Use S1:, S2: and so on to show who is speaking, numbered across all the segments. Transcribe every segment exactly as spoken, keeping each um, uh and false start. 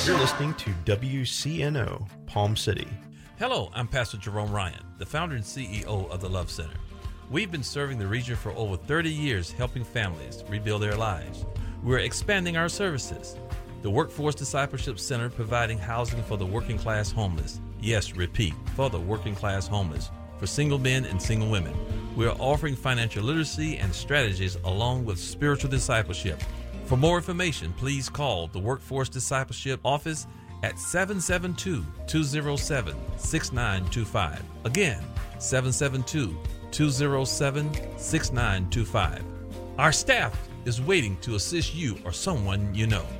S1: You're listening to W C N O, Palm City.
S2: Hello, I'm Pastor Jerome Ryan, the founder and C E O of the Love Center. We've been serving the region for over thirty years, helping families rebuild their lives. We're expanding our services. The Workforce Discipleship Center providing housing for the working class homeless. Yes, repeat, for the working class homeless. For single men and single women. We are offering financial literacy and strategies along with spiritual discipleship. For more information, please call the Workforce Discipleship Office at seven seven two, two zero seven, six nine two five. Again, seven seven two, two zero seven, six nine two five. Our staff is waiting to assist you or someone you know.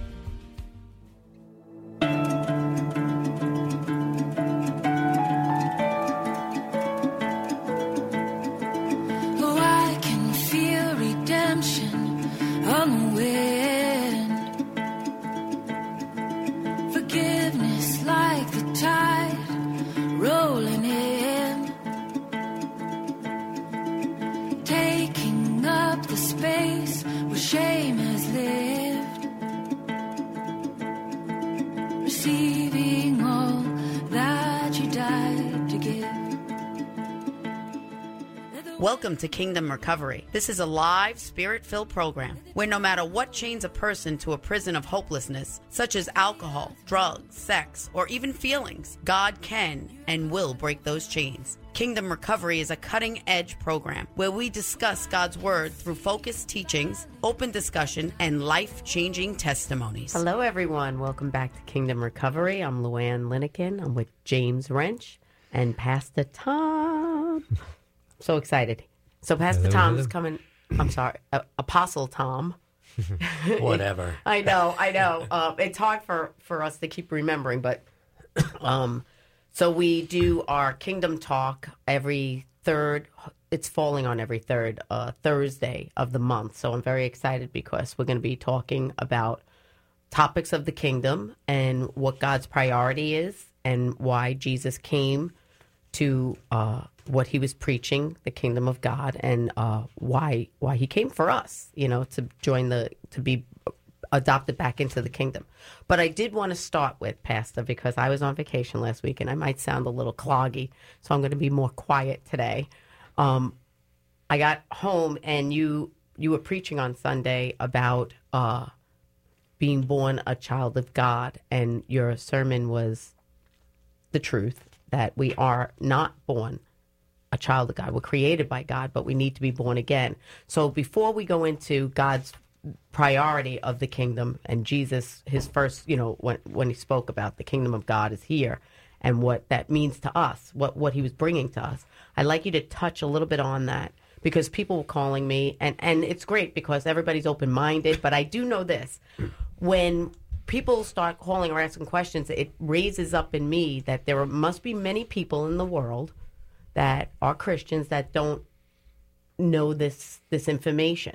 S3: Welcome to Kingdom Recovery. This is a live, spirit-filled program where no matter what chains a person to a prison of hopelessness, such as alcohol, drugs, sex, or even feelings, God can and will break those chains. Kingdom Recovery is a cutting-edge program where we discuss God's Word through focused teachings, open discussion, and life-changing testimonies.
S4: Hello, everyone. Welcome back to Kingdom Recovery. I'm Luann Linekin. I'm with James Wrench and Pastor Tom. So excited. So Pastor
S5: hello,
S4: Tom
S5: hello.
S4: is coming. I'm sorry, uh, Apostle Tom.
S5: Whatever.
S4: I know, I know. Uh, it's hard for, for us to keep remembering, but um, so we do our Kingdom Talk every third. It's falling on every third uh, Thursday of the month. So I'm very excited because we're going to be talking about topics of the kingdom and what God's priority is and why Jesus came to uh, what he was preaching, the kingdom of God, and uh, why why he came for us, you know, to join the, to be adopted back into the kingdom. But I did want to start with, Pastor, because I was on vacation last week, and I might sound a little cloggy, so I'm going to be more quiet today. Um, I got home, and you you were preaching on Sunday about uh, being born a child of God, and your sermon was the truth, that we are not born a child of God. We're created by God, but we need to be born again. So before we go into God's priority of the kingdom and Jesus, his first, you know, when when he spoke about the kingdom of God is here and what that means to us, what, what he was bringing to us, I'd like you to touch a little bit on that because people were calling me, and, and it's great because everybody's open-minded, but I do know this. When people start calling or asking questions, it raises up in me that there must be many people in the world that are Christians that don't know this this information.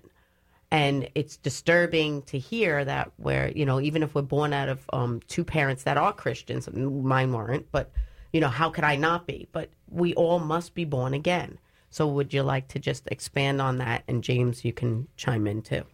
S4: And it's disturbing to hear that where, you know, even if we're born out of um, two parents that are Christians, mine weren't, but, you know, how could I not be? But we all must be born again. So would you like to just expand on that? And James, you can chime in too.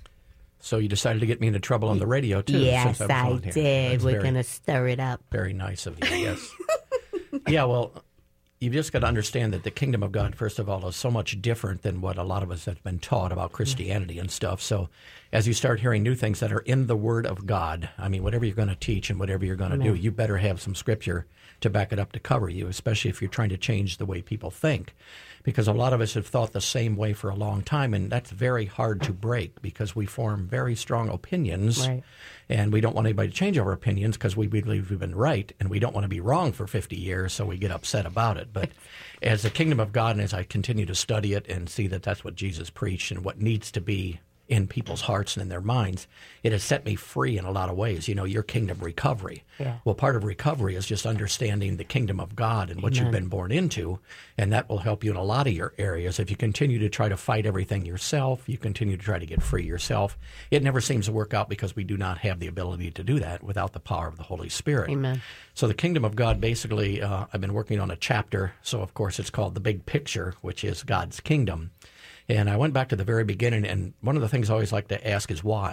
S5: So you decided to get me into trouble on the radio, too.
S4: Yes,
S5: since I,
S4: I
S5: was on here.
S4: did.
S5: That's
S4: We're
S5: very,
S4: going to stir it up.
S5: Very nice of you, yes. Yeah, well, you've just got to understand that the kingdom of God, first of all, is so much different than what a lot of us have been taught about Christianity and stuff. So as you start hearing new things that are in the Word of God, I mean, whatever you're going to teach and whatever you're going to do, you better have some scripture to back it up to cover you, especially if you're trying to change the way people think. Because a lot of us have thought the same way for a long time, and that's very hard to break because we form very strong opinions,
S4: Right.
S5: and we don't want anybody to change our opinions because we believe we've been right, and we don't want to be wrong for fifty years, so we get upset about it. But as the kingdom of God, and as I continue to study it and see that that's what Jesus preached and what needs to be in people's hearts and in their minds, it has set me free in a lot of ways. You know, your kingdom recovery.
S4: Yeah.
S5: Well, part of recovery is just understanding the kingdom of God and what
S4: Amen.
S5: you've been born into, and that will help you in a lot of your areas. If you continue to try to fight everything yourself, you continue to try to get free yourself, it never seems to work out because we do not have the ability to do that without the power of the Holy Spirit.
S4: Amen.
S5: So the kingdom of God, basically, uh, I've been working on a chapter, so of course it's called The Big Picture, which is God's kingdom. And I went back to the very beginning, and one of the things I always like to ask is why.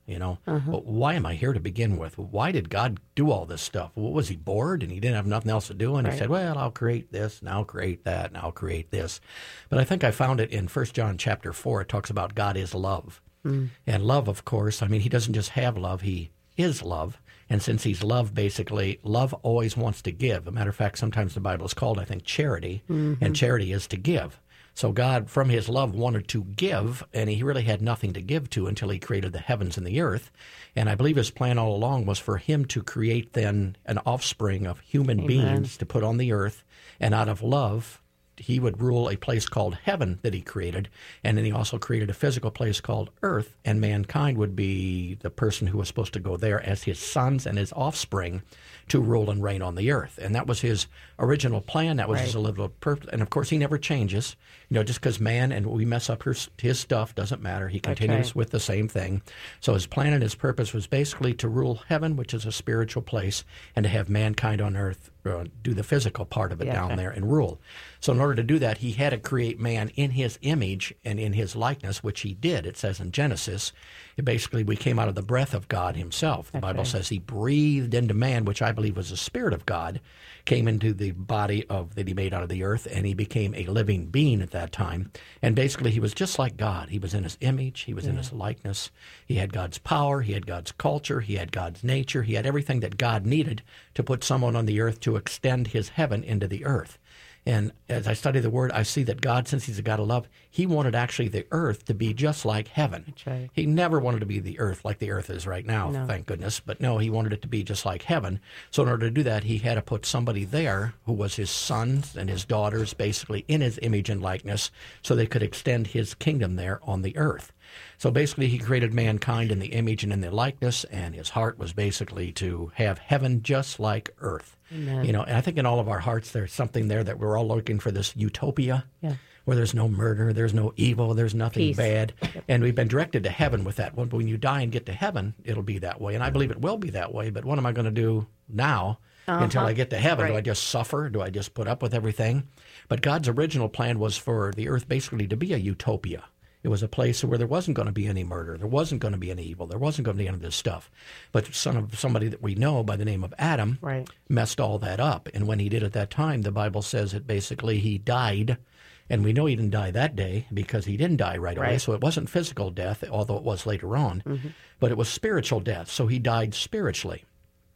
S5: You know, uh-huh. Well, why am I here to begin with? Why did God do all this stuff? What, was he bored and he didn't have nothing else to do? And right. he said, well, I'll create this, and I'll create that, and I'll create this. But I think I found it in First John chapter four. It talks about God is love. Mm. And love, of course, I mean, he doesn't just have love, he is love. And since he's love, basically, love always wants to give. As a matter of fact, sometimes the Bible is called, I think, charity, mm-hmm. and charity is to give. So God, from his love, wanted to give, and he really had nothing to give to until he created the heavens and the earth. And I believe his plan all along was for him to create then an offspring of human Amen. beings to put on the earth, and out of love, he would rule a place called heaven that he created, and then he also created a physical place called earth, and mankind would be the person who was supposed to go there as his sons and his offspring to rule and reign on the earth. And that was his original plan. That was right. his little purpose. And, of course, he never changes. You know, just because man and we mess up his, his stuff doesn't matter. He continues right. with the same thing. So his plan and his purpose was basically to rule heaven, which is a spiritual place, and to have mankind on earth uh, do the physical part of it yeah, down okay. there and rule. So in order to do that, he had to create man in his image and in his likeness, which he did. It says in Genesis, it basically, we came out of the breath of God himself. The That's Bible right. says he breathed into man, which I believe was the Spirit of God, came into the body of that he made out of the earth, and he became a living being at that time. And basically, he was just like God. He was in his image. He was yeah. in his likeness. He had God's power. He had God's culture. He had God's nature. He had everything that God needed to put someone on the earth to extend his heaven into the earth. And as I study the Word, I see that God, since he's a God of love, he wanted actually the earth to be just like heaven.
S4: That's right.
S5: He never wanted to be the earth like the earth is right now, no. thank goodness. But no, he wanted it to be just like heaven. So in order to do that, he had to put somebody there who was his sons and his daughters, basically in his image and likeness, so they could extend his kingdom there on the earth. So basically, he created mankind in the image and in the likeness, and his heart was basically to have heaven just like earth.
S4: Amen.
S5: You know, and I think in all of our hearts, there's something there that we're all looking for, this utopia,
S4: yeah.
S5: where there's no murder, there's no evil, there's nothing
S4: Peace.
S5: bad.
S4: Yep.
S5: And we've been directed to heaven with that. When, when you die and get to heaven, it'll be that way. And I believe it will be that way. But what am I going to do now uh-huh. until I get to heaven? Right. Do I just suffer? Do I just put up with everything? But God's original plan was for the earth basically to be a utopia. It was a place where there wasn't going to be any murder. There wasn't going to be any evil. There wasn't going to be any of this stuff. But son of somebody that we know by the name of Adam
S4: right.
S5: messed all that up. And when he did at that time, the Bible says that basically he died. And we know he didn't die that day because he didn't die right, right. away. So it wasn't physical death, although it was later on. Mm-hmm. But it was spiritual death. So he died spiritually.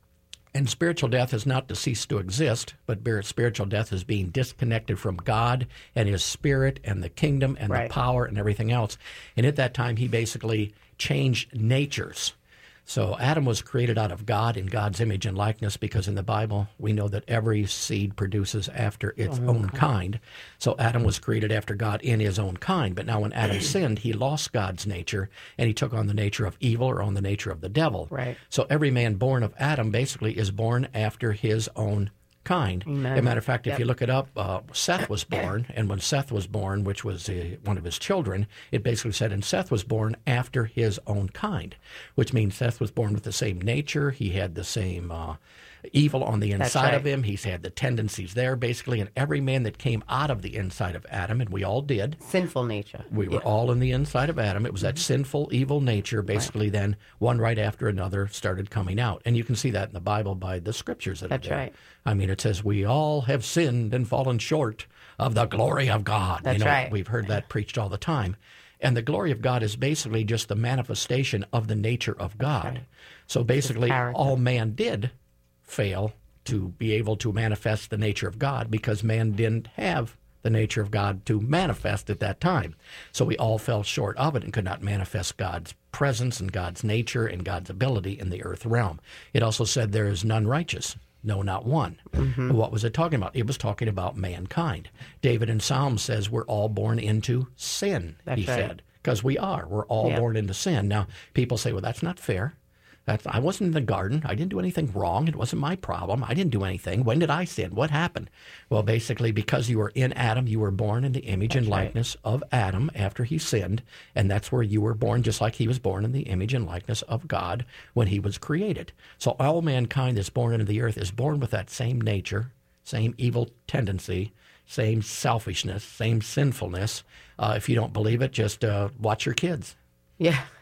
S5: And spiritual death is not to cease to exist, but spiritual death is being disconnected from God and his spirit and the kingdom and right. the power and everything else. And at that time, he basically changed natures. So Adam was created out of God in God's image and likeness, because in the Bible we know that every seed produces after its oh, own kind. So Adam was created after God in his own kind. But now when Adam sinned, he lost God's nature, and he took on the nature of evil or on the nature of the devil.
S4: Right.
S5: So every man born of Adam basically is born after his own kind.
S4: Amen.
S5: As a matter of fact, if
S4: yep.
S5: you look it up, uh, Seth was born, and when Seth was born, which was uh, one of his children, it basically said, and Seth was born after his own kind, which means Seth was born with the same nature. He had the same uh, evil on the inside
S4: right.
S5: of him. He's had the tendencies there, basically, and every man that came out of the inside of Adam, and we all did.
S4: Sinful nature.
S5: We were
S4: yeah.
S5: all in the inside of Adam. It was that mm-hmm. sinful, evil nature, basically, right. then one right after another started coming out. And you can see that in the Bible by the scriptures that
S4: That's
S5: are there.
S4: right.
S5: I mean, it says, we all have sinned and fallen short of the glory of God.
S4: That's
S5: you know,
S4: right.
S5: We've heard that preached all the time. And the glory of God is basically just the manifestation of the nature of God.
S4: Right.
S5: So basically, all man did fail to be able to manifest the nature of God, because man didn't have the nature of God to manifest at that time. So we all fell short of it and could not manifest God's presence and God's nature and God's ability in the earth realm. It also said there is none righteous. No, not one. Mm-hmm. What was it talking about? It was talking about mankind. David in Psalms says we're all born into sin,
S4: that's
S5: he
S4: right.
S5: said, because we are. We're all
S4: yeah.
S5: born into sin. Now, people say, well, that's not fair. That's, I wasn't in the garden. I didn't do anything wrong. It wasn't my problem. I didn't do anything. When did I sin? What happened? Well, basically, because you were in Adam, you were born in the image that's and likeness right. of Adam after he sinned, and that's where you were born, just like he was born in the image and likeness of God when he was created. So all mankind that's born into the earth is born with that same nature, same evil tendency, same selfishness, same sinfulness. Uh, if you don't believe it, just uh, watch your kids.
S4: Yeah.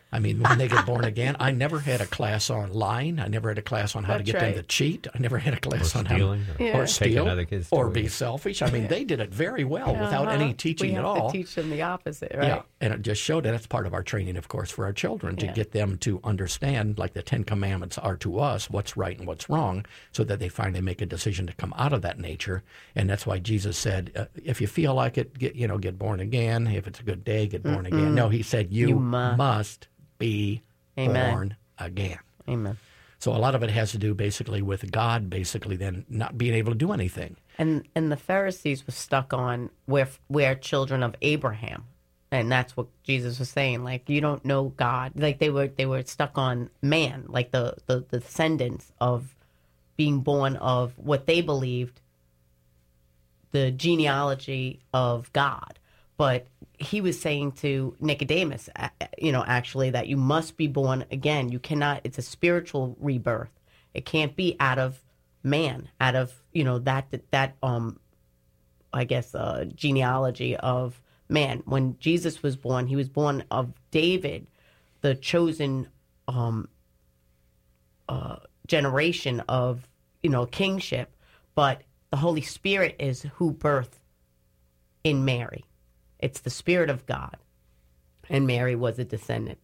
S5: I mean, when they get born again, I never had a class on lying. I never had a class on how
S4: That's
S5: to get
S4: right.
S5: them to cheat. I never had a class
S6: Or
S5: on
S6: stealing,
S5: how
S6: or
S5: to
S4: Yeah.
S5: or
S6: take
S5: steal
S6: another kid's
S5: or
S6: toy.
S5: be selfish. I mean, they did it very well without
S4: Uh-huh.
S5: any teaching
S4: we
S5: at
S4: have
S5: all.
S4: to teach them the opposite, right?
S5: Yeah, and it just showed that that's part of our training, of course, for our children to
S4: Yeah.
S5: get them to understand, like the Ten Commandments are to us, what's right and what's wrong, so that they finally make a decision to come out of that nature. And that's why Jesus said, uh, if you feel like it, get you know, get born again. If it's a good day, get born again. No, he said you,
S4: You mu-
S5: must be
S4: Amen.
S5: born again.
S4: Amen.
S5: So a lot of it has to do basically with God, basically then not being able to do anything.
S4: And and the Pharisees were stuck on we're we're children of Abraham, and that's what Jesus was saying. Like, you don't know God. Like they were they were stuck on man, like the the, the descendants of being born of what they believed the genealogy of God. But he was saying to Nicodemus, a- you know, actually that you must be born again. You cannot. It's a spiritual rebirth. It can't be out of man, out of, you know, that that um, I guess uh, genealogy of man. When Jesus was born, he was born of David, the chosen um, uh, generation of, you know, kingship. But the Holy Spirit is who birthed in Mary. It's the Spirit of God, and Mary was a descendant.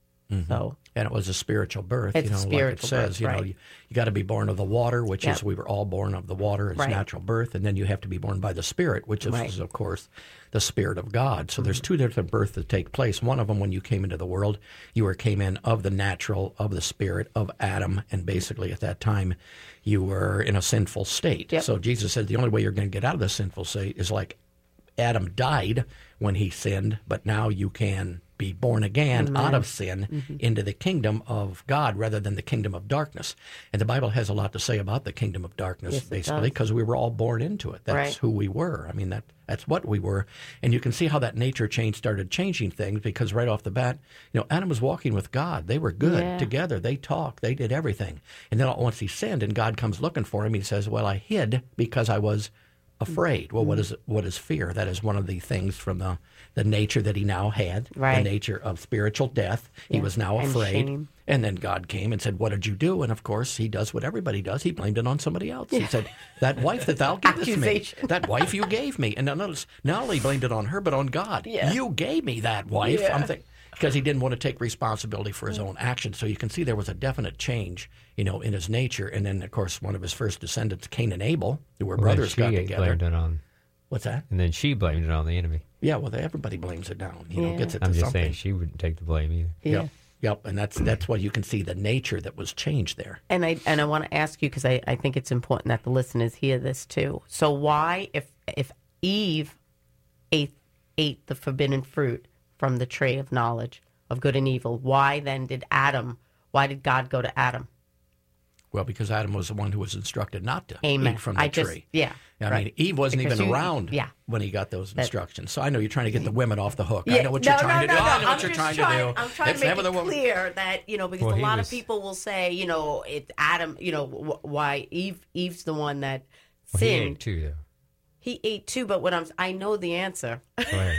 S4: So
S5: And it was a spiritual birth,
S4: It's
S5: you
S4: a
S5: know,
S4: spiritual
S5: like it says,
S4: birth,
S5: you know,
S4: right.
S5: you, you got to be born of the water, which
S4: Yep.
S5: is we were all born of the water, it's
S4: Right.
S5: natural birth, and then you have to be born by the Spirit, which is,
S4: Right.
S5: is, of course, the Spirit of God. So there's two different births that take place. One of them, when you came into the world, you were came in of the natural, of the Spirit, of Adam, and basically at that time you were in a sinful state.
S4: Yep.
S5: So Jesus said the only way you're going to get out of the sinful state is like Adam died when he sinned, but now you can be born again out of sin
S4: Mm-hmm.
S5: into the kingdom of God rather than the kingdom of darkness. And the Bible has a lot to say about the kingdom of darkness,
S4: Yes, it
S5: basically,
S4: does.
S5: because we were all born into it. That's
S4: Right.
S5: who we were. I mean, that that's what we were. And you can see how that nature change started changing things, because right off the bat, you know, Adam was walking with God. They were good
S4: Yeah.
S5: together. They talked. They did everything. And then once he sinned and God comes looking for him, he says, well, I hid because I was afraid. Well, what is what is fear? That is one of the things from the, the nature that he now had,
S4: Right.
S5: the nature of spiritual death. He
S4: Yeah.
S5: was now
S4: And
S5: afraid.
S4: shame.
S5: And then God came and said, what did you do? And of course, he does what everybody does. He blamed it on somebody else. He said, that wife that thou gavest me,
S4: Accusation.
S5: that wife you gave me. And notice, not only blamed it on her, but on God.
S4: Yeah.
S5: You gave me that wife.
S4: Yeah.
S5: I'm thinking, because he didn't want to take responsibility for his own actions. So you can see there was a definite change, you know, in his nature. And then, of course, one of his first descendants, Cain and Abel, who were
S6: Well, then
S5: brothers,
S6: she
S5: got together.
S6: blamed it on,
S5: What's that?
S6: and then she blamed it on the enemy.
S5: Yeah, well, everybody blames it down. You know,
S4: Yeah.
S5: gets it to
S6: I'm just
S5: something.
S6: saying she wouldn't take the blame either.
S4: yeah.
S5: Yep. Yep. And that's that's what you can see, the nature that was changed there.
S4: And I and I want to ask you, because I, I think it's important that the listeners hear this too. So why, if if Eve ate ate the forbidden fruit from the tree of knowledge of good and evil, why then did Adam? Why did God go to Adam?
S5: Well, because Adam was the one who was instructed not to
S4: Amen.
S5: eat from the
S4: I just-
S5: tree.
S4: yeah,
S5: I
S4: right.
S5: mean, Eve wasn't
S4: Because
S5: even
S4: you-
S5: around
S4: yeah.
S5: when he got those instructions. So I know you're trying to get the women off the hook. I
S4: Yeah,
S5: know what
S4: no,
S5: you're trying
S4: no,
S5: to do.
S4: no,
S5: I know
S4: no. I'm
S5: what you're
S4: just
S5: trying,
S4: trying
S5: to do.
S4: I'm trying
S5: Let's
S4: to make
S5: have
S4: it
S5: the woman-
S4: clear that, you know, because
S6: Well,
S4: a
S6: he
S4: lot
S6: was-
S4: of people will say, you know, it's Adam, you know, wh- why Eve Eve's the one that
S6: Well, he
S4: sinned.
S6: ate too, though.
S4: He ate too, but what I'm I know the answer.
S6: Go ahead.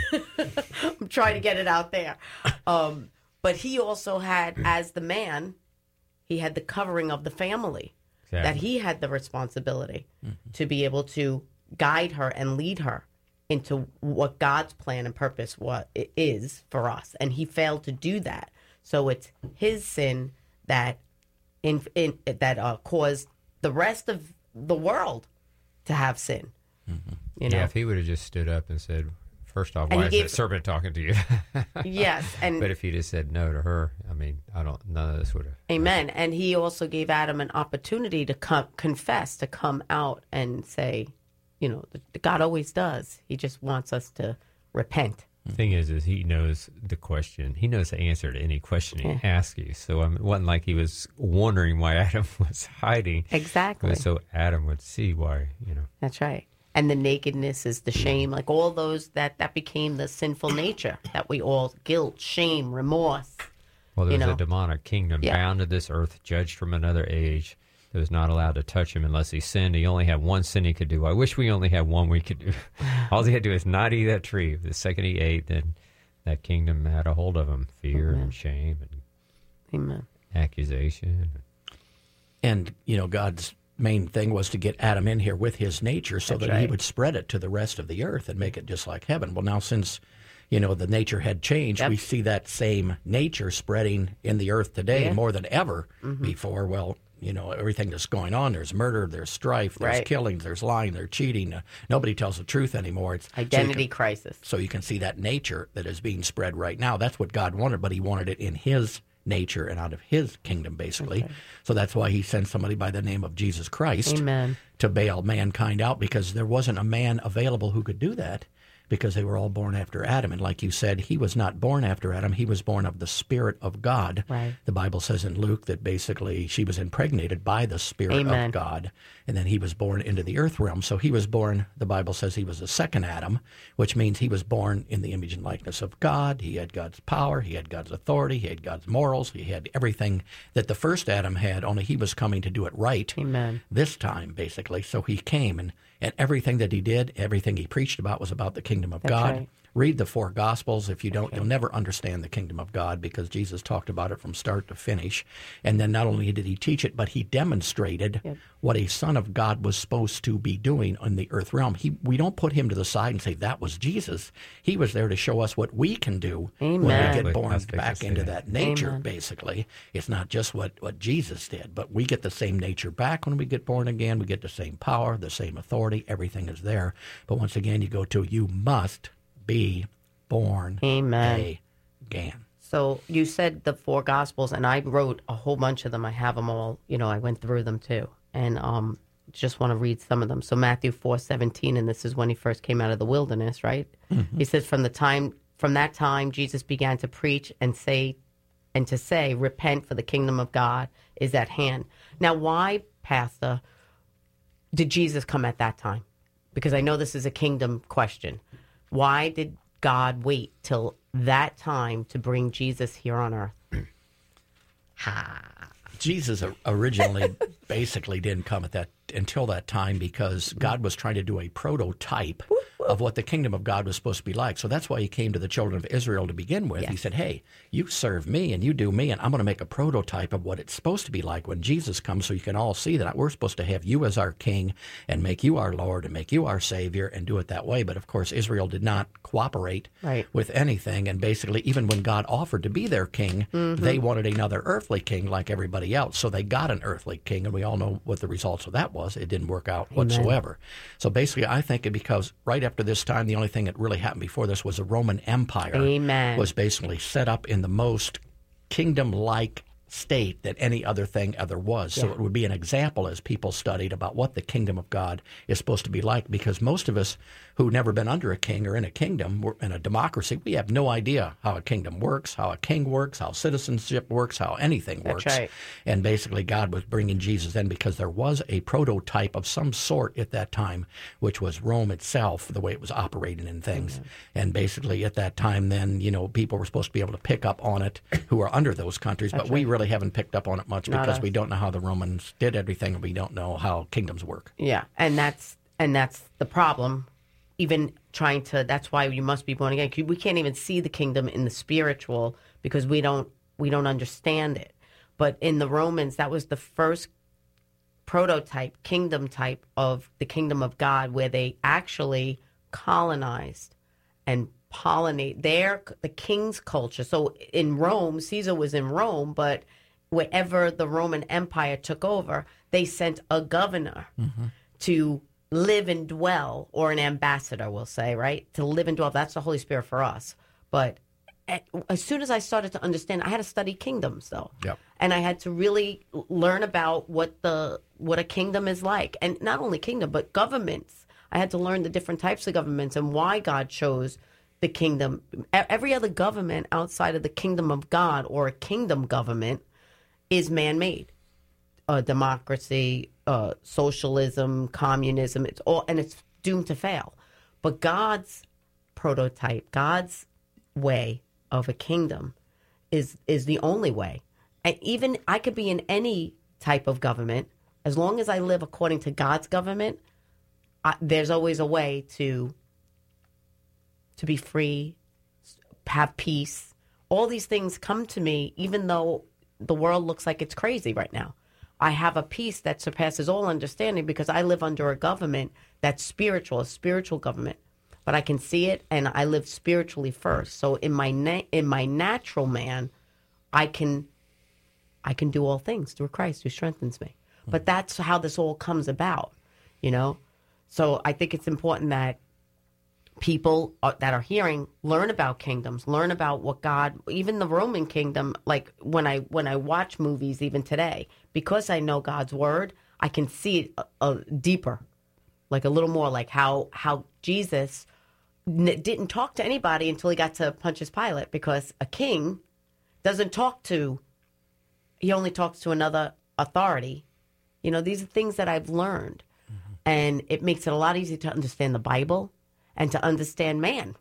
S4: I'm trying to get it out there. Um, but he also had, as the man, he had the covering of the family.
S6: Exactly.
S4: That he had the responsibility to be able to guide her and lead her into what God's plan and purpose what it is for us, and he failed to do that. So it's his sin that in, in that uh, caused the rest of the world to have sin. You know,
S6: Yeah, if he would have just stood up and said, first off,
S4: And
S6: why
S4: he
S6: is
S4: gave-
S6: that serpent talking to you?
S4: yes, and
S6: But if he just said no to her, I mean, I don't, none of this would have.
S4: Amen. And he also gave Adam an opportunity to come, confess, to come out and say, you know, the, God always does. He just wants us to repent.
S6: The thing is, is he knows the question. He knows the answer to any question he
S4: Yeah.
S6: asks you. So um, it wasn't like he was wondering why Adam was hiding. It
S4: Exactly.
S6: was so Adam would see why, you know.
S4: That's right. And the nakedness is the shame, like all those that, that became the sinful nature that we all, guilt, shame, remorse.
S6: Well, there
S4: You
S6: was
S4: know.
S6: a demonic kingdom
S4: Yeah.
S6: bound to this earth, judged from another age, that was not allowed to touch him unless he sinned. He only had one sin he could do. I wish we only had one we could do. All he had to do is not eat that tree. The second he ate, then that kingdom had a hold of him. Fear
S4: Amen.
S6: and shame and
S4: Amen.
S6: accusation.
S5: And, you know, God's main thing was to get Adam in here with his nature so
S4: That's
S5: that he
S4: right.
S5: would spread it to the rest of the earth and make it just like heaven. Well, now since, you know, the nature had changed,
S4: Yep.
S5: we see that same nature spreading in the earth today
S4: Yeah.
S5: more than ever
S4: Mm-hmm.
S5: before. Well, you know, everything that's going on, there's murder, there's strife, there's
S4: Right.
S5: killings, there's lying, there's cheating. Uh, nobody tells the truth anymore. It's so you
S4: Identity
S5: can-
S4: crisis.
S5: So you can see that nature that is being spread right now. That's what God wanted, but he wanted it in his nature and out of his kingdom, basically.
S4: Okay.
S5: So that's why he sent somebody by the name of Jesus Christ
S4: Amen.
S5: to bail mankind out, because there wasn't a man available who could do that, because they were all born after Adam. And like you said, he was not born after Adam. He was born of the Spirit of God.
S4: Right.
S5: The Bible says in Luke that basically she was impregnated by the Spirit
S4: Amen.
S5: of God, and then he was born into the earth realm. So he was born, the Bible says he was the second Adam, which means he was born in the image and likeness of God. He had God's power, he had God's authority, he had God's morals, he had everything that the first Adam had, only he was coming to do it right
S4: Amen.
S5: this time, basically. So he came, and, and everything that he did, everything he preached about was about the kingdom of
S4: That's
S5: God.
S4: right.
S5: Read the four Gospels. If you don't, you'll never understand the kingdom of God, because Jesus talked about it from start to finish. And then not only did he teach it, but he demonstrated
S4: Yep.
S5: what a son of God was supposed to be doing in the earth realm. He, we don't put him to the side and say, that was Jesus. He was there to show us what we can do when we
S4: Amen.
S5: get born
S6: That's good to
S5: back
S6: see
S5: into
S6: that.
S5: that nature,
S4: Amen.
S5: basically. It's not just what, what Jesus did, but we get the same nature back when we get born again. We get the same power, the same authority. Everything is there. But once again, you go to, you must be born
S4: Amen.
S5: again.
S4: So you said the four Gospels, and I wrote a whole bunch of them. I have them all. You know, I went through them too, and um, just want to read some of them. So Matthew four seventeen, and this is when he first came out of the wilderness, right?
S5: Mm-hmm.
S4: He says, from the time from that time, Jesus began to preach and say, and to say, repent, for the kingdom of God is at hand. Now, why, Pastor, did Jesus come at that time? Because I know this is a kingdom question. Why did God wait till that time to bring Jesus here on earth?
S5: Jesus originally basically didn't come at that until that time, because God was trying to do a prototype of what the kingdom of God was supposed to be like. So that's why he came to the children of Israel to begin with.
S4: Yes.
S5: He said, hey, you serve me and you do me, and I'm going to make a prototype of what it's supposed to be like when Jesus comes, so you can all see that we're supposed to have you as our king and make you our Lord and make you our Savior and do it that way. But of course, Israel did not cooperate
S4: Right.
S5: with anything. And basically, even when God offered to be their king,
S4: Mm-hmm.
S5: they wanted another earthly king like everybody else. So they got an earthly king, and we all know what the results of that was. It didn't work out whatsoever. So basically, I think it because right after this time, the only thing that really happened before this was the Roman Empire
S4: Amen.
S5: was basically set up in the most kingdom-like state that any other thing ever was. So
S4: Yeah.
S5: it would be an example as people studied about what the kingdom of God is supposed to be like, because most of us who've never been under a king or in a kingdom, we're in a democracy, we have no idea how a kingdom works, how a king works, how citizenship works, how anything
S4: That's
S5: works.
S4: right.
S5: And basically God was bringing Jesus in because there was a prototype of some sort at that time, which was Rome itself, the way it was operating in things.
S4: Mm-hmm.
S5: And basically at that time then, you know, people were supposed to be able to pick up on it who are under those countries, but we really haven't picked up on it much
S4: Not
S5: because
S4: us.
S5: we don't know how the Romans did everything, and we don't know how kingdoms work.
S4: Yeah, and that's and that's the problem. Even trying to, that's why you must be born again. We can't even see the kingdom in the spiritual because we don't we don't understand it. But in the Romans, that was the first prototype, kingdom type of the kingdom of God, where they actually colonized and pollinate their the king's culture. So in Rome, Caesar was in Rome, but wherever the Roman Empire took over, they sent a governor to live and dwell, or an ambassador, we'll say, right? To live and dwell. That's the Holy Spirit for us. But a- as soon as I started to understand, I had to study kingdoms, though.
S5: Yep.
S4: And I had to really learn about what the what a kingdom is like. And not only kingdom, but governments. I had to learn the different types of governments and why God chose the kingdom. E- Every other government outside of the kingdom of God, or a kingdom government, is man-made. Uh, democracy, uh, socialism, communism, it's all, and it's doomed to fail. But God's prototype, God's way of a kingdom is is the only way. And even I could be in any type of government, as long as I live according to God's government, I, there's always a way to to be free, have peace. All these things come to me, even though the world looks like it's crazy right now. I have a peace that surpasses all understanding because I live under a government that's spiritual, a spiritual government. But I can see it, and I live spiritually first. So in my na- in my natural man, I can I can do all things through Christ who strengthens me. But that's how this all comes about, you know. So I think it's important that people are, that are hearing learn about kingdoms, learn about what God, even the Roman kingdom. Like when I when I watch movies, even today, because I know God's word, I can see it a, a deeper, like a little more, like how how Jesus n- didn't talk to anybody until he got to Pontius Pilate, because a king doesn't talk to, he only talks to another authority. You know, these are things that I've learned, mm-hmm. and it makes it a lot easier to understand the Bible and to understand man,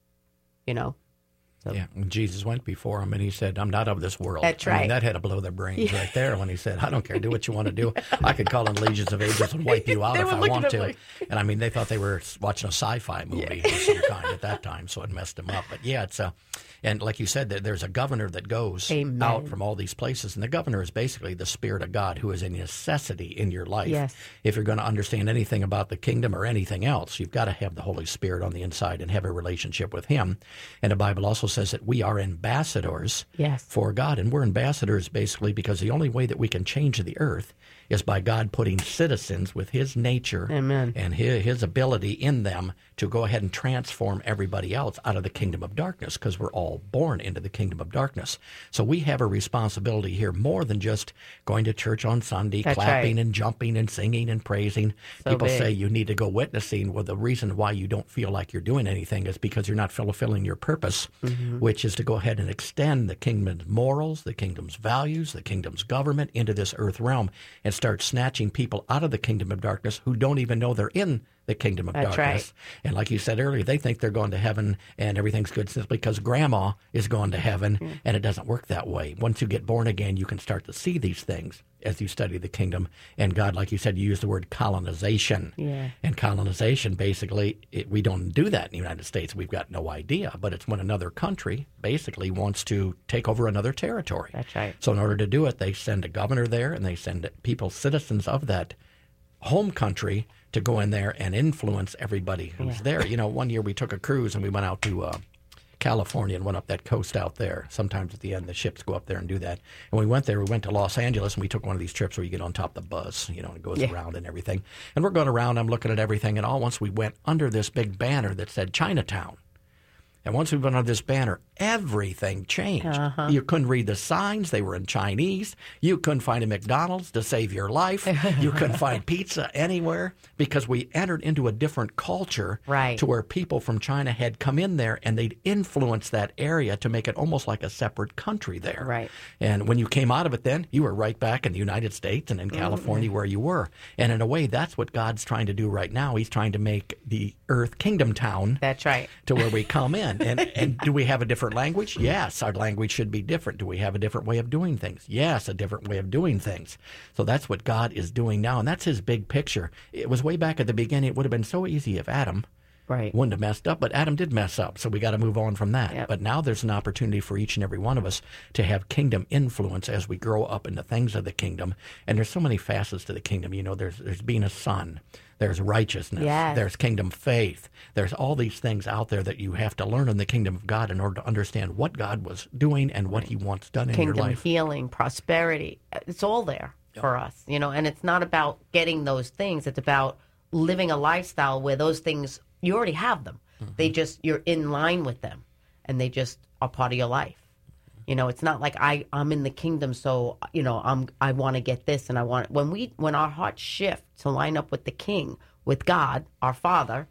S4: you know. So.
S5: Yeah, and Jesus went before him, and he said, I'm not of this world.
S4: That's
S5: I
S4: right.
S5: mean, that had to blow their brains yeah. right there when he said, I don't care, do what you want to do. I could call in legions of angels and wipe you out if I want to. Like... And I mean, they thought they were watching a sci-fi movie yeah. of some kind at that time, so it messed them up. But yeah, it's a, and like you said, there's a governor that goes
S4: Amen.
S5: out from all these places, and the governor is basically the Spirit of God who is a necessity in your life.
S4: Yes.
S5: If you're going to understand anything about the kingdom or anything else, you've got to have the Holy Spirit on the inside and have a relationship with him. And the Bible also says that we are ambassadors
S4: yes.
S5: for God. And we're ambassadors basically because the only way that we can change the earth is by God putting citizens with his nature
S4: Amen.
S5: and his, his ability in them to go ahead and transform everybody else out of the kingdom of darkness, because we're all born into the kingdom of darkness. So we have a responsibility here more than just going to church on Sunday,
S4: That's
S5: clapping
S4: right.
S5: and jumping and singing and praising.
S4: So
S5: People
S4: big.
S5: say you need to go witnessing. Well, the reason why you don't feel like you're doing anything is because you're not fulfilling your purpose, mm-hmm. which is to go ahead and extend the kingdom's morals, the kingdom's values, the kingdom's government into this earth realm, and start snatching people out of the kingdom of darkness who don't even know they're in the kingdom of
S4: That's
S5: darkness.
S4: Right.
S5: And like you said earlier, they think they're going to heaven and everything's good simply because grandma is going to heaven, mm. and it doesn't work that way. Once you get born again, you can start to see these things as you study the kingdom. And God, like you said, you use the word colonization.
S4: Yeah.
S5: And colonization, basically, it, we don't do that in the United States. We've got no idea. But it's when another country basically wants to take over another territory.
S4: That's right.
S5: So in order to do it, they send a governor there, and they send people, citizens of that home country, to go in there and influence everybody who's
S4: yeah.
S5: there. You know, one year we took a cruise and we went out to uh, California and went up that coast out there. Sometimes at the end the ships go up there and do that. And we went there, we went to Los Angeles, and we took one of these trips where you get on top of the bus, you know, and it goes
S4: yeah.
S5: around and everything. And we're going around, I'm looking at everything, and all once we went under this big banner that said Chinatown. And once we went under this banner, everything changed.
S4: Uh-huh.
S5: You couldn't read the signs. They were in Chinese. You couldn't find a McDonald's to save your life. You couldn't find pizza anywhere because we entered into a different culture
S4: right.
S5: to where people from China had come in there and they'd influenced that area to make it almost like a separate country there.
S4: Right.
S5: And when you came out of it then, you were right back in the United States and in California mm-hmm. where you were. And in a way, that's what God's trying to do right now. He's trying to make the earth kingdom town.
S4: That's right.
S5: To where we come in. And, and do we have a different language? Yes, our language should be different. Do we have a different way of doing things? Yes, a different way of doing things. So that's what God is doing now, and that's his big picture. It was way back at the beginning. It would have been so easy if Adam
S4: right.
S5: wouldn't have messed up, but Adam did mess up, so we got to move on from that.
S4: Yep.
S5: But now there's an opportunity for each and every one of us to have kingdom influence as we grow up in the things of the kingdom. And there's so many facets to the kingdom. You know, there's there's being a son. There's righteousness.
S4: Yes.
S5: There's kingdom faith. There's all these things out there that you have to learn in the kingdom of God in order to understand what God was doing and what he wants done in
S4: Kingdom
S5: your life.
S4: healing, prosperity. It's all there yep. for us, you know, and it's not about getting those things. It's about living a lifestyle where those things, you already have them. Mm-hmm. They just, you're in line with them and they just are part of your life. You know, it's not like I, I'm in the kingdom, so, you know, I'm, I want to get this and I want, when we, when our hearts shift to line up with the King, with God, our Father,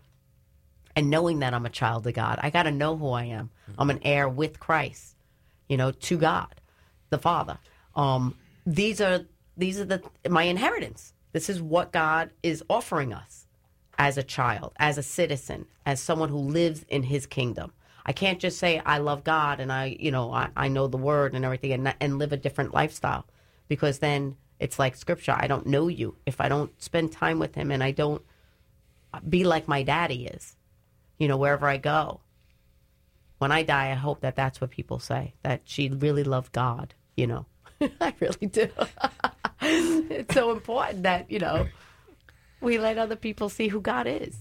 S4: and knowing that I'm a child of God, I got to know who I am. Mm-hmm. I'm an heir with Christ, you know, to God, the Father. Um, these are, these are the, my inheritance. This is what God is offering us as a child, as a citizen, as someone who lives in his kingdom. I can't just say I love God and I, you know, I, I know the word and everything and, and live a different lifestyle, because then it's like scripture. I don't know you if I don't spend time with him and I don't be like my daddy is, you know, wherever I go. when I die, I hope that that's what people say, that she really loved God, you know. I really do. It's so important that, you know, we let other people see who God is.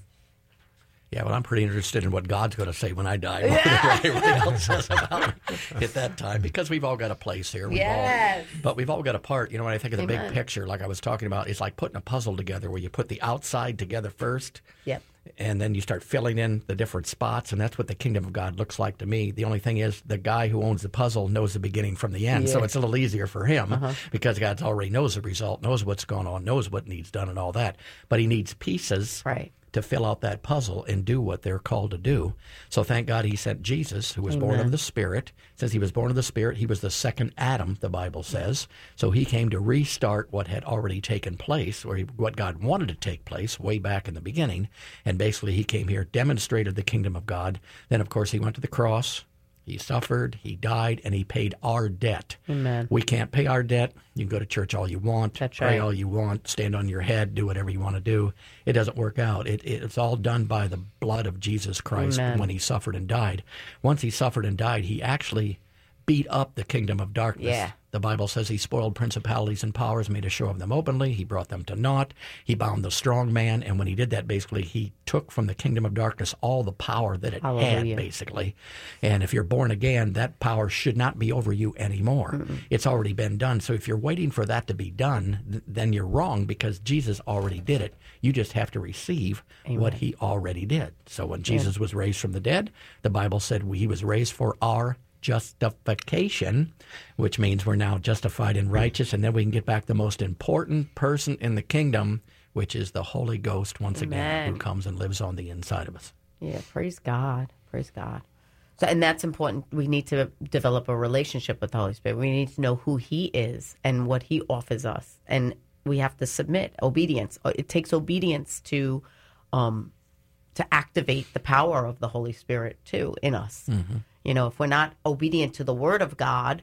S5: Yeah, well, I'm pretty interested in what God's going to say when I die. More yeah. than what anybody else says about me at that time, because we've all got a place here. We've
S4: yes.
S5: all, but we've all got a part. You know, when I think of the
S4: Amen.
S5: big picture, like I was talking about, it's like putting a puzzle together where you put the outside together first.
S4: Yep.
S5: And then you start filling in the different spots, and that's what the kingdom of God looks like to me. The only thing is the guy who owns the puzzle knows the beginning from the end, yeah. so it's a little easier for him uh-huh. because God already knows the result, knows what's going on, knows what needs done and all that. But he needs pieces
S4: right.
S5: to fill out that puzzle and do what they're called to do. So thank God he sent Jesus, who was
S4: Amen.
S5: born of the Spirit. It says he was born of the Spirit. He was the second Adam, the Bible says. So he came to restart what had already taken place, or he, what God wanted to take place way back in the beginning. And basically he came here, demonstrated the kingdom of God. Then, of course, he went to the cross. He suffered, he died, and he paid our debt.
S4: Amen.
S5: We can't pay our debt. You can go to church all you want,
S4: That's
S5: pray
S4: right.
S5: all you want, stand on your head, do whatever you want to do. It doesn't work out. It, it, it's all done by the blood of Jesus Christ
S4: Amen.
S5: when he suffered and died. Once he suffered and died, he actually beat up the kingdom of darkness.
S4: Yeah.
S5: The Bible says he spoiled principalities and powers, made a show of them openly. He brought them to naught. He bound the strong man. And when he did that, basically, he took from the kingdom of darkness all the power that it
S4: Hallelujah.
S5: had, basically. And if you're born again, that power should not be over you anymore. Mm-mm. It's already been done. So if you're waiting for that to be done, th- then you're wrong, because Jesus already did it. You just have to receive
S4: Amen.
S5: what he already did. So when Jesus was raised from the dead, the Bible said he was raised for our justification, which means we're now justified and righteous, and then we can get back the most important person in the kingdom, which is the Holy Ghost, once
S4: Amen.
S5: again, who comes and lives on the inside of us.
S4: Yeah, praise God. Praise God. So, and that's important. We need to develop a relationship with the Holy Spirit. We need to know who he is and what he offers us. And we have to submit, obedience. It takes obedience to um, to activate the power of the Holy Spirit, too, in us. Mm-hmm. You know, if we're not obedient to the Word of God,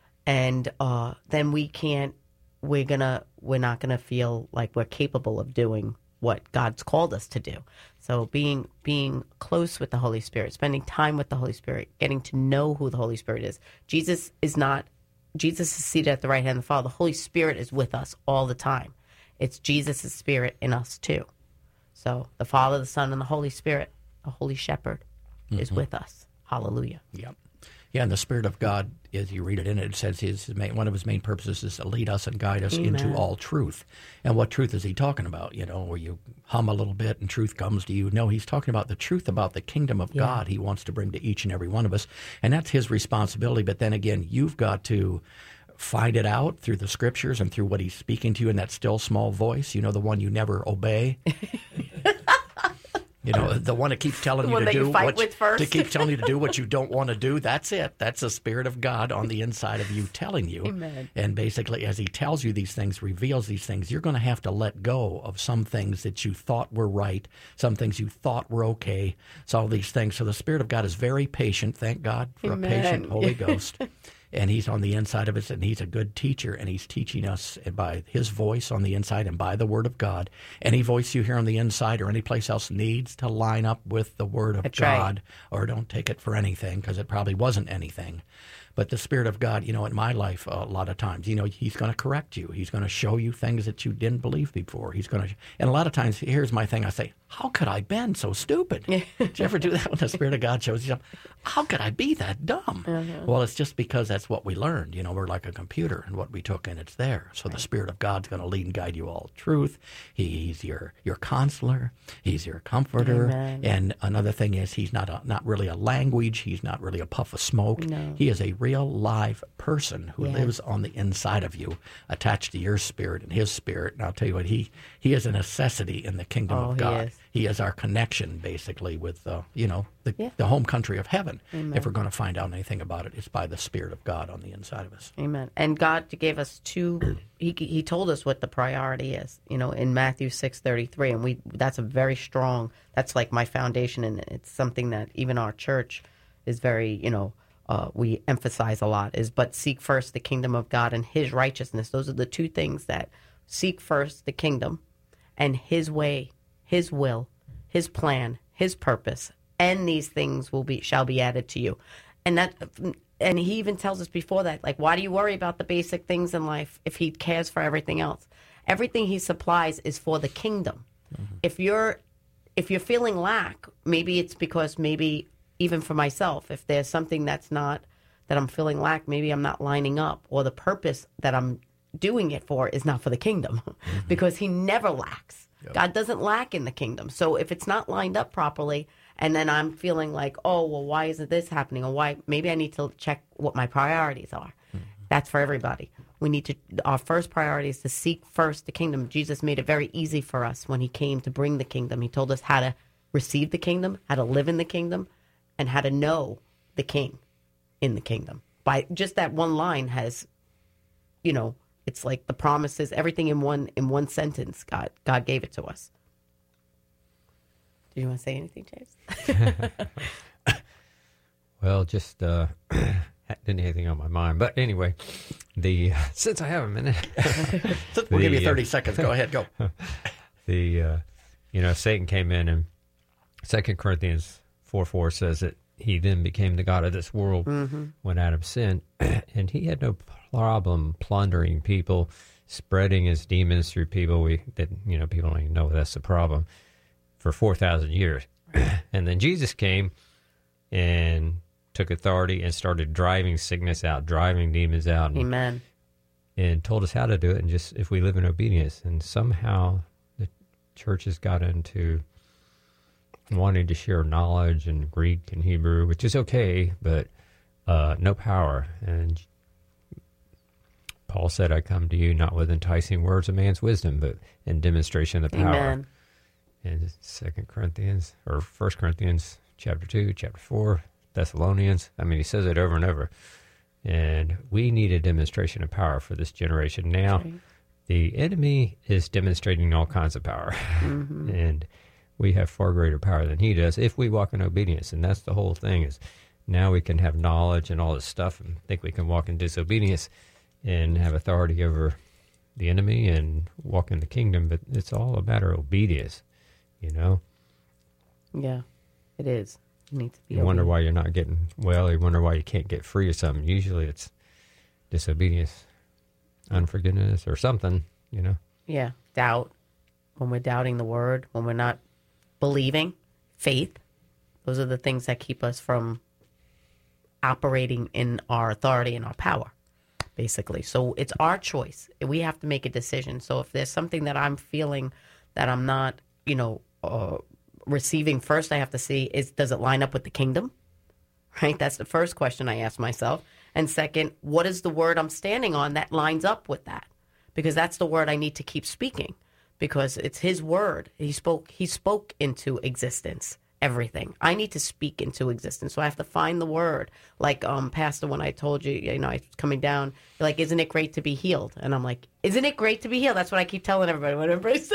S4: and uh, then we can't, we're gonna, we're not gonna feel like we're capable of doing what God's called us to do. So being being close with the Holy Spirit, spending time with the Holy Spirit, getting to know who the Holy Spirit is. Jesus is not, Jesus is seated at the right hand of the Father. The Holy Spirit is with us all the time. It's Jesus' Spirit in us too. So the Father, the Son, and the Holy Spirit, the Holy Shepherd, mm-hmm. is with us. Hallelujah.
S5: Yep. Yeah, and the Spirit of God, as you read it in it, it says his main, one of his main purposes is to lead us and guide us
S4: Amen.
S5: into all truth. And what truth is he talking about? You know, where you hum a little bit and truth comes to you. No, he's talking about the truth about the kingdom of yeah. God he wants to bring to each and every one of us. And that's his responsibility. But then again, you've got to find it out through the scriptures and through what he's speaking to you in that still small voice, you know, the one you never obey. You know, the one that keeps telling
S4: the
S5: you
S4: one
S5: to
S4: that
S5: do
S4: you fight
S5: what
S4: with first.
S5: to keep telling you to do what you don't want to do. That's it. That's the Spirit of God on the inside of you telling you.
S4: Amen.
S5: And basically, as he tells you these things, reveals these things, you're going to have to let go of some things that you thought were right, some things you thought were okay, so all these things. So the Spirit of God is very patient. Thank God for
S4: Amen.
S5: a patient Holy Ghost. And he's on the inside of us, and he's a good teacher, and he's teaching us by his voice on the inside and by the Word of God. Any voice you hear on the inside or any place else needs to line up with the Word of
S4: That's
S5: God,
S4: right.
S5: or don't take it for anything, because it probably wasn't anything. But the Spirit of God, you know, in my life, uh, a lot of times, you know, he's going to correct you. He's going to show you things that you didn't believe before. He's going to, and a lot of times, here's my thing. I say, how could I been so stupid? Did you ever do that when the Spirit of God shows you something? How could I be that dumb? Uh-huh. Well, it's just because that's what we learned. You know, we're like a computer, and what we took in, it's there. So right. the Spirit of God's going to lead and guide you all truth. He's your your counselor. He's your comforter.
S4: Amen.
S5: And another thing is, he's not a, not really a language. He's not really a puff of smoke.
S4: No.
S5: He is a real live person who
S4: yeah.
S5: lives on the inside of you, attached to your spirit and his spirit. And I'll tell you what, he, he is a necessity in the kingdom
S4: oh,
S5: of God.
S4: He is.
S5: He is our connection, basically, with, uh, you know, the,
S4: yeah.
S5: the home country of heaven.
S4: Amen.
S5: If we're going to find out anything about it, it's by the Spirit of God on the inside of us.
S4: Amen. And God gave us two, he, he told us what the priority is, you know, in Matthew six thirty-three. And we that's a very strong, that's like my foundation. And it's something that even our church is very, you know, uh, we emphasize a lot is, but seek first the kingdom of God and his righteousness. Those are the two things that seek first the kingdom and his way, his will, his plan, his purpose, and these things will be shall be added to you. And that, and he even tells us before that, like, why do you worry about the basic things in life if he cares for everything else? Everything he supplies is for the kingdom. Mm-hmm. If you're if you're feeling lack, maybe it's because maybe even for myself, if there's something that's not, that I'm feeling lack, maybe I'm not lining up, or the purpose that I'm doing it for is not for the kingdom, mm-hmm. because he never lacks. Yep. God doesn't lack in the kingdom. So if it's not lined up properly, and then I'm feeling like, oh, well, why isn't this happening? Or why, maybe I need to check what my priorities are. Mm-hmm. That's for everybody. We need to, our first priority is to seek first the kingdom. Jesus made it very easy for us when he came to bring the kingdom. He told us how to receive the kingdom, how to live in the kingdom, and how to know the king in the kingdom. By just that one line has, you know, it's like the promises, everything in one in one sentence. God, God gave it to us. Do you want to say anything, James?
S6: Well, just uh, didn't anything on my mind, but anyway, the since I have a minute,
S5: we'll
S6: the,
S5: give you thirty uh, seconds. Go ahead, go.
S6: The uh, you know, Satan came in, and Second Corinthians four four says that he then became the god of this world mm-hmm. when Adam sinned, and he had no problem plundering people, spreading his demons through people. We that you know people don't even know that's the problem for four thousand years, and then Jesus came and took authority and started driving sickness out, driving demons out. And,
S4: Amen.
S6: And told us how to do it, and just if we live in obedience. And somehow the church has got into wanting to share knowledge in Greek and Hebrew, which is okay, but uh, no power. And Paul said, I come to you not with enticing words of man's wisdom, but in demonstration of the power.
S4: Amen.
S6: And Second Corinthians, or First Corinthians chapter two, chapter four, Thessalonians. I mean, he says it over and over. And we need a demonstration of power for this generation. Now, right. The enemy is demonstrating all kinds of power. Mm-hmm. And we have far greater power than he does if we walk in obedience. And that's the whole thing is now we can have knowledge and all this stuff and think we can walk in disobedience and have authority over the enemy and walk in the kingdom. But it's all a matter of obedience, you know?
S4: Yeah, it is. You need to be
S6: You obedient. Wonder why you're not getting well. You wonder why you can't get free of something. Usually it's disobedience, unforgiveness, or something, you know?
S4: Yeah, doubt. When we're doubting the word, when we're not believing, faith, those are the things that keep us from operating in our authority and our power, basically. So it's our choice. We have to make a decision. So if there's something that I'm feeling that I'm not, you know, uh, receiving, first I have to see, is does it line up with the kingdom? Right? That's the first question I ask myself. And second, what is the word I'm standing on that lines up with that? Because that's the word I need to keep speaking. Because it's his word. He spoke he spoke into existence everything. I need to speak into existence. So I have to find the word. Like um Pastor, when I told you, you know, I was coming down, you're like, isn't it great to be healed? And I'm like, isn't it great to be healed? That's what I keep telling everybody. When everybody says,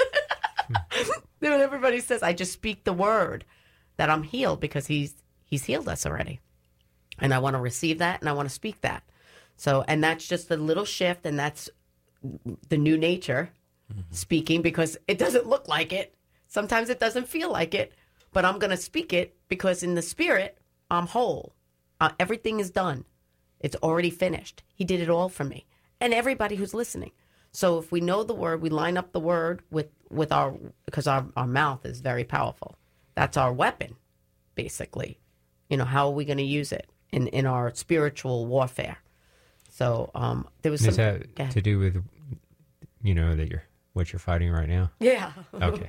S4: when everybody says, I just speak the word that I'm healed because he's he's healed us already. And I want to receive that and I want to speak that. So, and that's just a little shift, and that's the new nature. Mm-hmm. Speaking, because it doesn't look like it. Sometimes it doesn't feel like it, but I'm going to speak it because in the spirit, I'm whole. Uh, everything is done. It's already finished. He did it all for me and everybody who's listening. So if we know the word, we line up the word with, with our, because our, our mouth is very powerful. That's our weapon, basically. You know, how are we going to use it in, in our spiritual warfare? So um, there was
S6: Is
S4: some...
S6: that to do with, you know, that you're, what you're fighting right now?
S4: Yeah.
S6: Okay.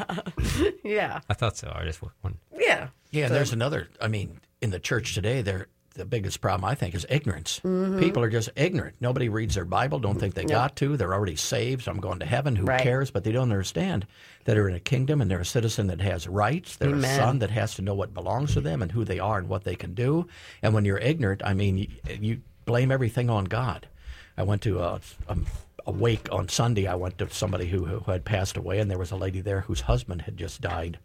S4: Yeah.
S6: I thought so. I just wanted.
S4: Yeah.
S5: Yeah,
S4: so,
S5: there's another, I mean, in the church today, there the biggest problem, I think, is ignorance. Mm-hmm. People are just ignorant. Nobody reads their Bible, don't think they no. got to. They're already saved, so I'm going to heaven. Who
S4: right. cares?
S5: But they don't understand that they're in a kingdom and they're a citizen that has rights. They're Amen. a son that has to know what belongs to them and who they are and what they can do. And when you're ignorant, I mean, you, you blame everything on God. I went to a... a a wake on Sunday. I went to somebody who, who had passed away, and there was a lady there whose husband had just died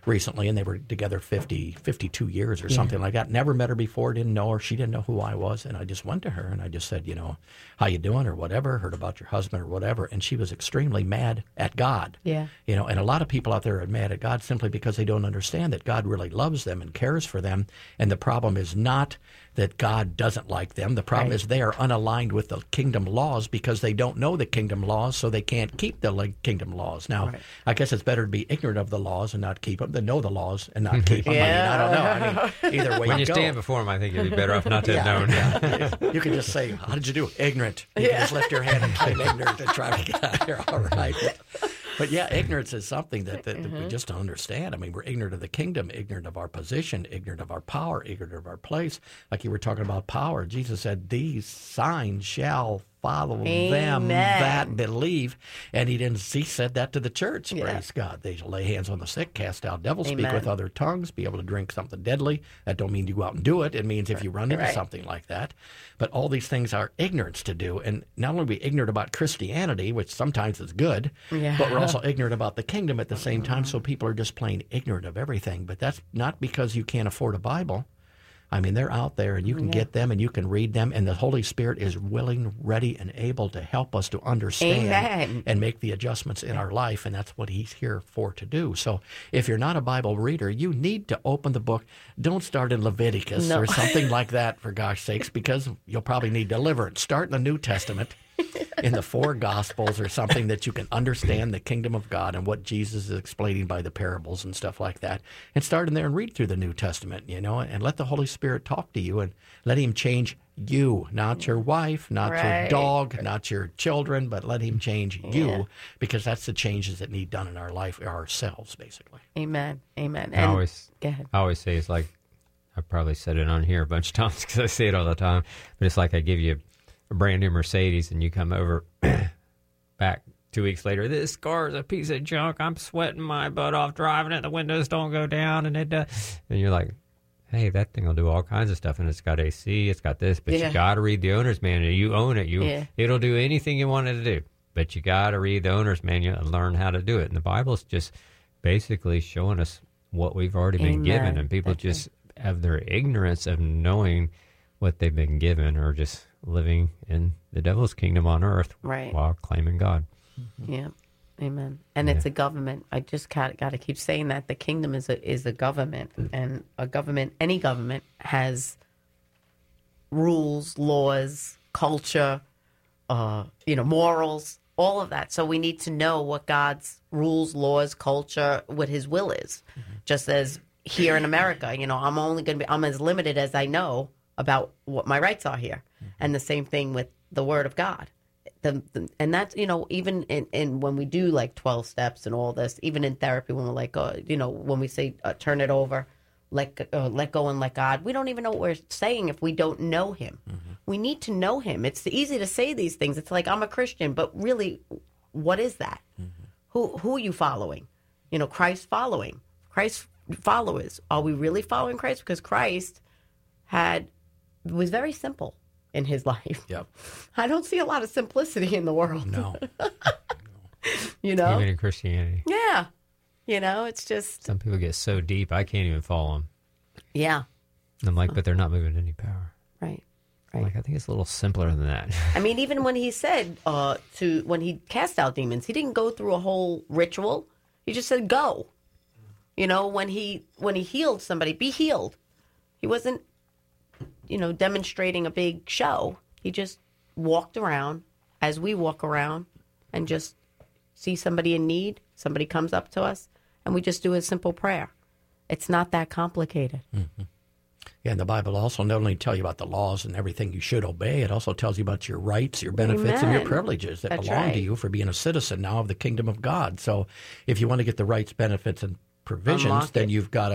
S5: recently, and they were together fifty, fifty-two years or something like that. Never met her before, didn't know her. She didn't know who I was. And I just went to her and I just said, you know, how you doing or whatever, heard about your husband or whatever. And she was extremely mad at God.
S4: Yeah.
S5: You know, and a lot of people out there are mad at God simply because they don't understand that God really loves them and cares for them. And the problem is not that God doesn't like them. The problem
S4: Right.
S5: is they are unaligned with the kingdom laws because they don't know the kingdom laws, so they can't keep the like, kingdom laws. Now,
S4: Right.
S5: I guess it's better to be ignorant of the laws and not keep them than know the laws and not keep them. I mean, I don't know. I mean, either way
S6: When you
S5: go.
S6: stand before him, I think you'd be better off not to have known.
S5: Yeah. You can just say, how did you do? Ignorant. You can just lift your hand and claim ignorant and try to get out of here. All right. But yeah, ignorance is something that, that, that we just don't understand. I mean, we're ignorant of the kingdom, ignorant of our position, ignorant of our power, ignorant of our place. Like you were talking about power, Jesus said, these signs shall follow them
S4: Amen.
S5: that believe. And he didn't. He said that to the church.
S4: Yeah.
S5: Praise God. They shall lay hands on the sick, cast out devils, speak
S4: Amen.
S5: with other tongues, be able to drink something deadly. That don't mean you go out and do it. It means if you run into
S4: Right.
S5: something like that. But all these things are ignorance to do. And not only are we ignorant about Christianity, which sometimes is good,
S4: Yeah.
S5: but we're also ignorant about the kingdom at the same time. So people are just plain ignorant of everything. But that's not because you can't afford a Bible. I mean, they're out there, and you can get them, and you can read them, and the Holy Spirit is willing, ready, and able to help us to understand
S4: Amen.
S5: and make the adjustments in our life, and that's what He's here for to do. So if you're not a Bible reader, you need to open the book. Don't start in Leviticus
S4: No.
S5: or something like that, for gosh sakes, because you'll probably need deliverance. Start in the New Testament. In the four Gospels or something that you can understand the kingdom of God and what Jesus is explaining by the parables and stuff like that. And start in there and read through the New Testament, you know, and let the Holy Spirit talk to you and let Him change you, not your wife, not your
S4: Right.
S5: dog, not your children, but let Him change you
S4: Yeah.
S5: because that's the changes that need done in our life ourselves, basically.
S4: Amen. Amen.
S6: I
S4: And
S6: always,
S4: go ahead.
S6: I always say it's like, I probably said it on here a bunch of times because I say it all the time, but it's like I give you a brand new Mercedes and you come over back two weeks later, this car is a piece of junk. I'm sweating my butt off driving it. The windows don't go down and it does. And you're like, hey, that thing will do all kinds of stuff. And it's got A C, it's got this, but
S4: Yeah.
S6: you got to read the owner's manual. You own it. You,
S4: Yeah.
S6: It'll do anything you want it to do, but you got to read the owner's manual and learn how to do it. And the Bible's just basically showing us what we've already been
S4: Amen.
S6: given. And people
S4: That's
S6: just have their ignorance of knowing what they've been given or just living in the devil's kingdom on earth
S4: Right.
S6: while claiming God.
S4: Yeah. Amen. And it's a government. I just got, got to keep saying that the kingdom is a is a government, and a government, any government has rules, laws, culture, uh, you know, morals, all of that. So we need to know what God's rules, laws, culture, what His will is. Just as here in America, you know, I'm only going to be, I'm as limited as I know about what my rights are here, and the same thing with the Word of God. The, the, and that's, you know, even in, in when we do like twelve steps and all this, even in therapy, when we're like, uh, you know, when we say uh, turn it over, let, uh, let go and let God, we don't even know what we're saying if we don't know Him. Mm-hmm. We need to know Him. It's easy to say these things. It's like, I'm a Christian, but really, what is that? Mm-hmm. Who, who are you following? You know, Christ following. Christ followers. Are we really following Christ? Because Christ had, was very simple in His life.
S5: Yep.
S4: I don't see a lot of simplicity in the world.
S5: No.
S4: You know?
S6: Even in Christianity.
S4: Yeah. You know, it's just,
S6: Some people get so deep, I can't even follow them.
S4: yeah.
S6: And I'm like, but they're not moving any power.
S4: Right.
S6: I'm
S4: Right.
S6: like, I think it's a little simpler than that.
S4: I mean, even when he said uh, to, when he cast out demons, he didn't go through a whole ritual. He just said, go. You know, when he, when he healed somebody, be healed. He wasn't, you know, demonstrating a big show. He just walked around as we walk around and just see somebody in need. Somebody comes up to us and we just do a simple prayer. It's not that complicated.
S5: Mm-hmm. Yeah, and the Bible also not only tell you about the laws and everything you should obey, it also tells you about your rights, your benefits, and your
S4: Amen.
S5: privileges that
S4: That's
S5: belong
S4: right.
S5: to you for being a citizen now of the kingdom of God. So if you want to get the rights, benefits, and provisions,
S4: Unlock
S5: then
S4: it.
S5: you've got to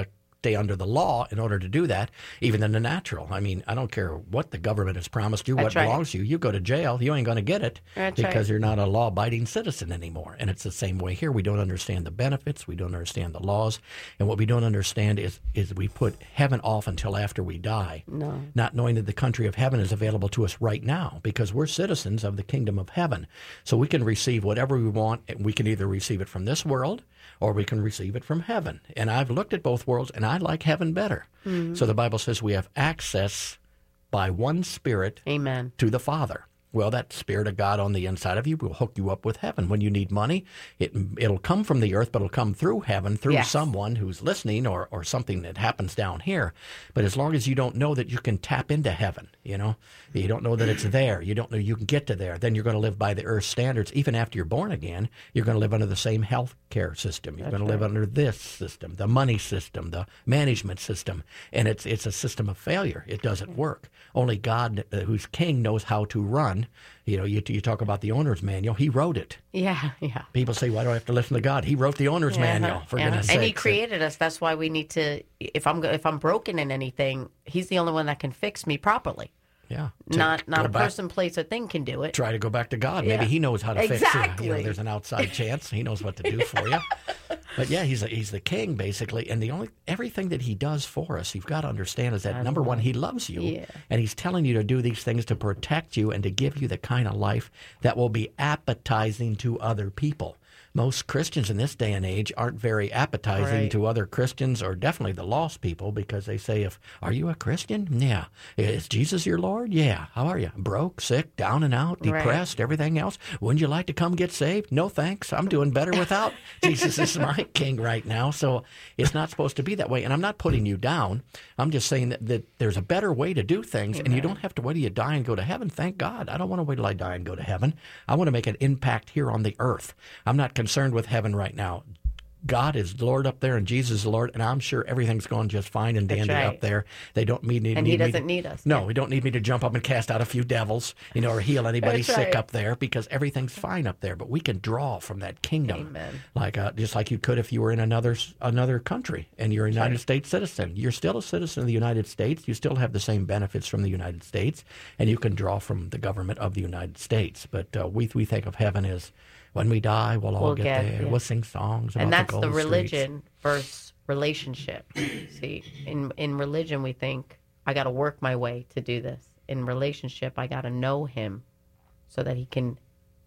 S5: stay under the law in order to do that, even in the natural. I mean, I don't care what the government has promised you,
S4: That's
S5: what
S4: right.
S5: belongs to you. You go to jail, you ain't going to get it
S4: That's
S5: because
S4: right.
S5: you're not a law-abiding citizen anymore. And it's the same way here. We don't understand the benefits. We don't understand the laws. And what we don't understand is, is we put heaven off until after we die,
S4: No.
S5: not knowing that the country of heaven is available to us right now because we're citizens of the kingdom of heaven. So we can receive whatever we want. And we can either receive it from this world or we can receive it from heaven. And I've looked at both worlds, and I like heaven better.
S4: Mm-hmm.
S5: So the Bible says we have access by one Spirit
S4: Amen.
S5: to the Father. Well, that Spirit of God on the inside of you will hook you up with heaven. When you need money, it, it'll come from the earth, but it'll come through heaven, through
S4: Yes.
S5: someone who's listening or, or something that happens down here. But as long as you don't know that you can tap into heaven, you know, you don't know that it's there, you don't know you can get to there, then you're going to live by the earth standards. Even after you're born again, you're going to live under the same health care system. You're going to live under this system, the money system, the management system. And it's, it's a system of failure. It doesn't work. Only God, uh, who's king, knows how to run. You know, you, you talk about the owner's manual. He wrote it.
S4: Yeah, yeah.
S5: People say, why do I have to listen to God? He wrote the owner's manual, for
S4: Yeah.
S5: goodness
S4: And he
S5: sakes.
S4: created us. That's why we need to. If I'm go- if I'm broken in anything, he's the only one that can fix me properly.
S5: Yeah. To
S4: Not not
S5: go
S4: a
S5: back-
S4: person, place, or thing can do it.
S5: Try to go back to God.
S4: Yeah.
S5: Maybe he knows how to fix it. You know,
S4: Exactly.
S5: there's an outside chance. He knows what to do for you. But yeah, he's a, he's the king basically, and the only everything that he does for us, you've got to understand is that number one, he loves you,
S4: Yeah.
S5: and he's telling you to do these things to protect you and to give you the kind of life that will be appetizing to other people. Most Christians in this day and age aren't very appetizing
S4: Right.
S5: to other Christians, or definitely the lost people, because they say, "If are you a Christian? Yeah. Is Jesus your Lord? Yeah. How are you? Broke, sick, down and out,
S4: Right.
S5: depressed, everything else? Wouldn't you like to come get saved? No, thanks. I'm doing better without. Jesus is my king right now." So it's not supposed to be that way. And I'm not putting you down. I'm just saying that, that there's a better way to do things, and you don't have to wait till you die and go to heaven. Thank God. I don't want to wait till I die and go to heaven. I want to make an impact here on the earth. I'm not concerned with heaven right now. God is Lord up there, and Jesus is Lord, and I'm sure everything's going just fine and
S4: That's
S5: dandy
S4: right.
S5: up there. They don't need, need,
S4: And
S5: need
S4: he
S5: me
S4: doesn't
S5: to,
S4: need us.
S5: No,
S4: Yeah.
S5: we don't need me to jump up and cast out a few devils, you know, or heal anybody
S4: That's
S5: sick
S4: right.
S5: up there, because everything's fine up there. But we can draw from that kingdom,
S4: Amen.
S5: like uh, just like you could if you were in another another country and you're a United States citizen. You're still a citizen of the United States. You still have the same benefits from the United States, and you can draw from the government of the United States. But uh, we we think of heaven as when we die, we'll all
S4: We'll
S5: get,
S4: get-
S5: there.
S4: yeah.
S5: We'll sing songs about
S4: And that's
S5: the,
S4: the
S5: gold
S4: religion
S5: streets.
S4: versus relationship. See, in in religion we think I got to work my way to do this. In relationship, I got to know him so that he can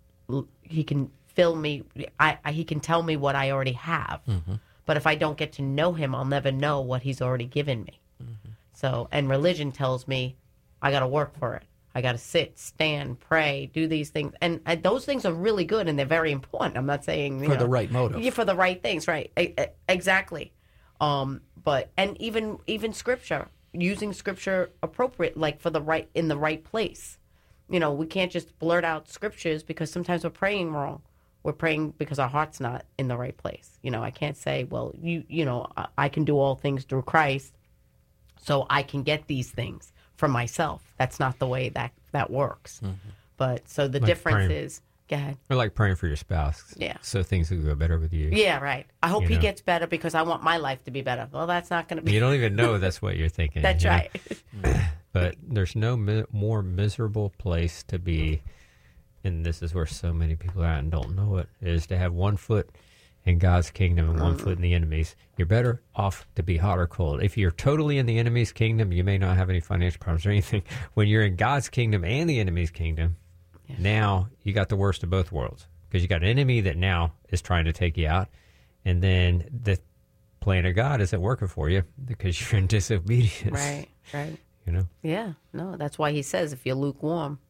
S4: he can fill me. I, I he can tell me what I already have.
S5: Mm-hmm.
S4: But if I don't get to know him, I'll never know what he's already given me.
S5: Mm-hmm.
S4: So, and religion tells me I got to work for it. I got to sit, stand, pray, do these things. And, and those things are really good and they're very important. I'm not saying, you
S5: For
S4: know,
S5: the right motive.
S4: Yeah, for the right things, right. E- e- Exactly. Um, but, and even, even scripture, using scripture appropriate, like for the right, in the right place. You know, we can't just blurt out scriptures because sometimes we're praying wrong. We're praying because our heart's not in the right place. You know, I can't say, well, you, you know, I, I can do all things through Christ, so I can get these things for myself. That's not the way that that works. But so the
S6: Like
S4: difference
S6: praying.
S4: is, go ahead.
S6: Or like praying for your spouse.
S4: Yeah.
S6: So things will go better with you.
S4: Yeah, right. I hope
S6: You
S4: he
S6: know.
S4: gets better because I want my life to be better. Well, that's not going to be.
S6: You don't even know that's what you're thinking.
S4: That's
S6: you know?
S4: right.
S6: But there's no mi- more miserable place to be, and this is where so many people are at and don't know it, is to have one foot in God's kingdom and one foot in the enemy's. You're better off to be hot or cold. If you're totally in the enemy's kingdom, you may not have any financial problems or anything. When you're in God's kingdom and the enemy's kingdom, now you got the worst of both worlds, because you got an enemy that now is trying to take you out, and then the plan of God isn't working for you because you're in disobedience.
S4: Right, right.
S6: You know?
S4: Yeah, no, that's why he says if you're lukewarm,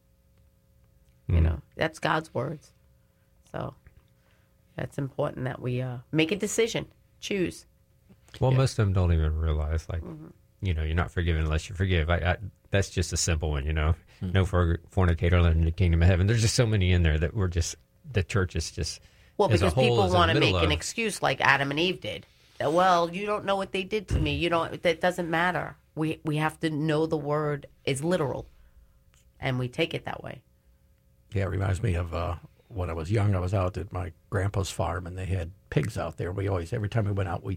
S4: you
S6: Mm.
S4: know, that's God's words. So that's important that we uh, make a decision, choose.
S6: Well, most of them don't even realize, like, you know, you're not forgiven unless you forgive. I, I, that's just a simple one, you know. No for, fornicator in the kingdom of heaven. There's just so many in there that we're just, the church is just,
S4: Well,
S6: as a
S4: because
S6: whole,
S4: people
S6: is in the
S4: want to
S6: middle
S4: make an
S6: of-
S4: excuse like Adam and Eve did. That, well, you don't know what they did to me. You don't. That doesn't matter. We we have to know the word is literal, and we take it that way.
S5: Yeah, it reminds me of uh, when I was young. I was out at my grandpa's farm, and they had pigs out there. We always, every time we went out, we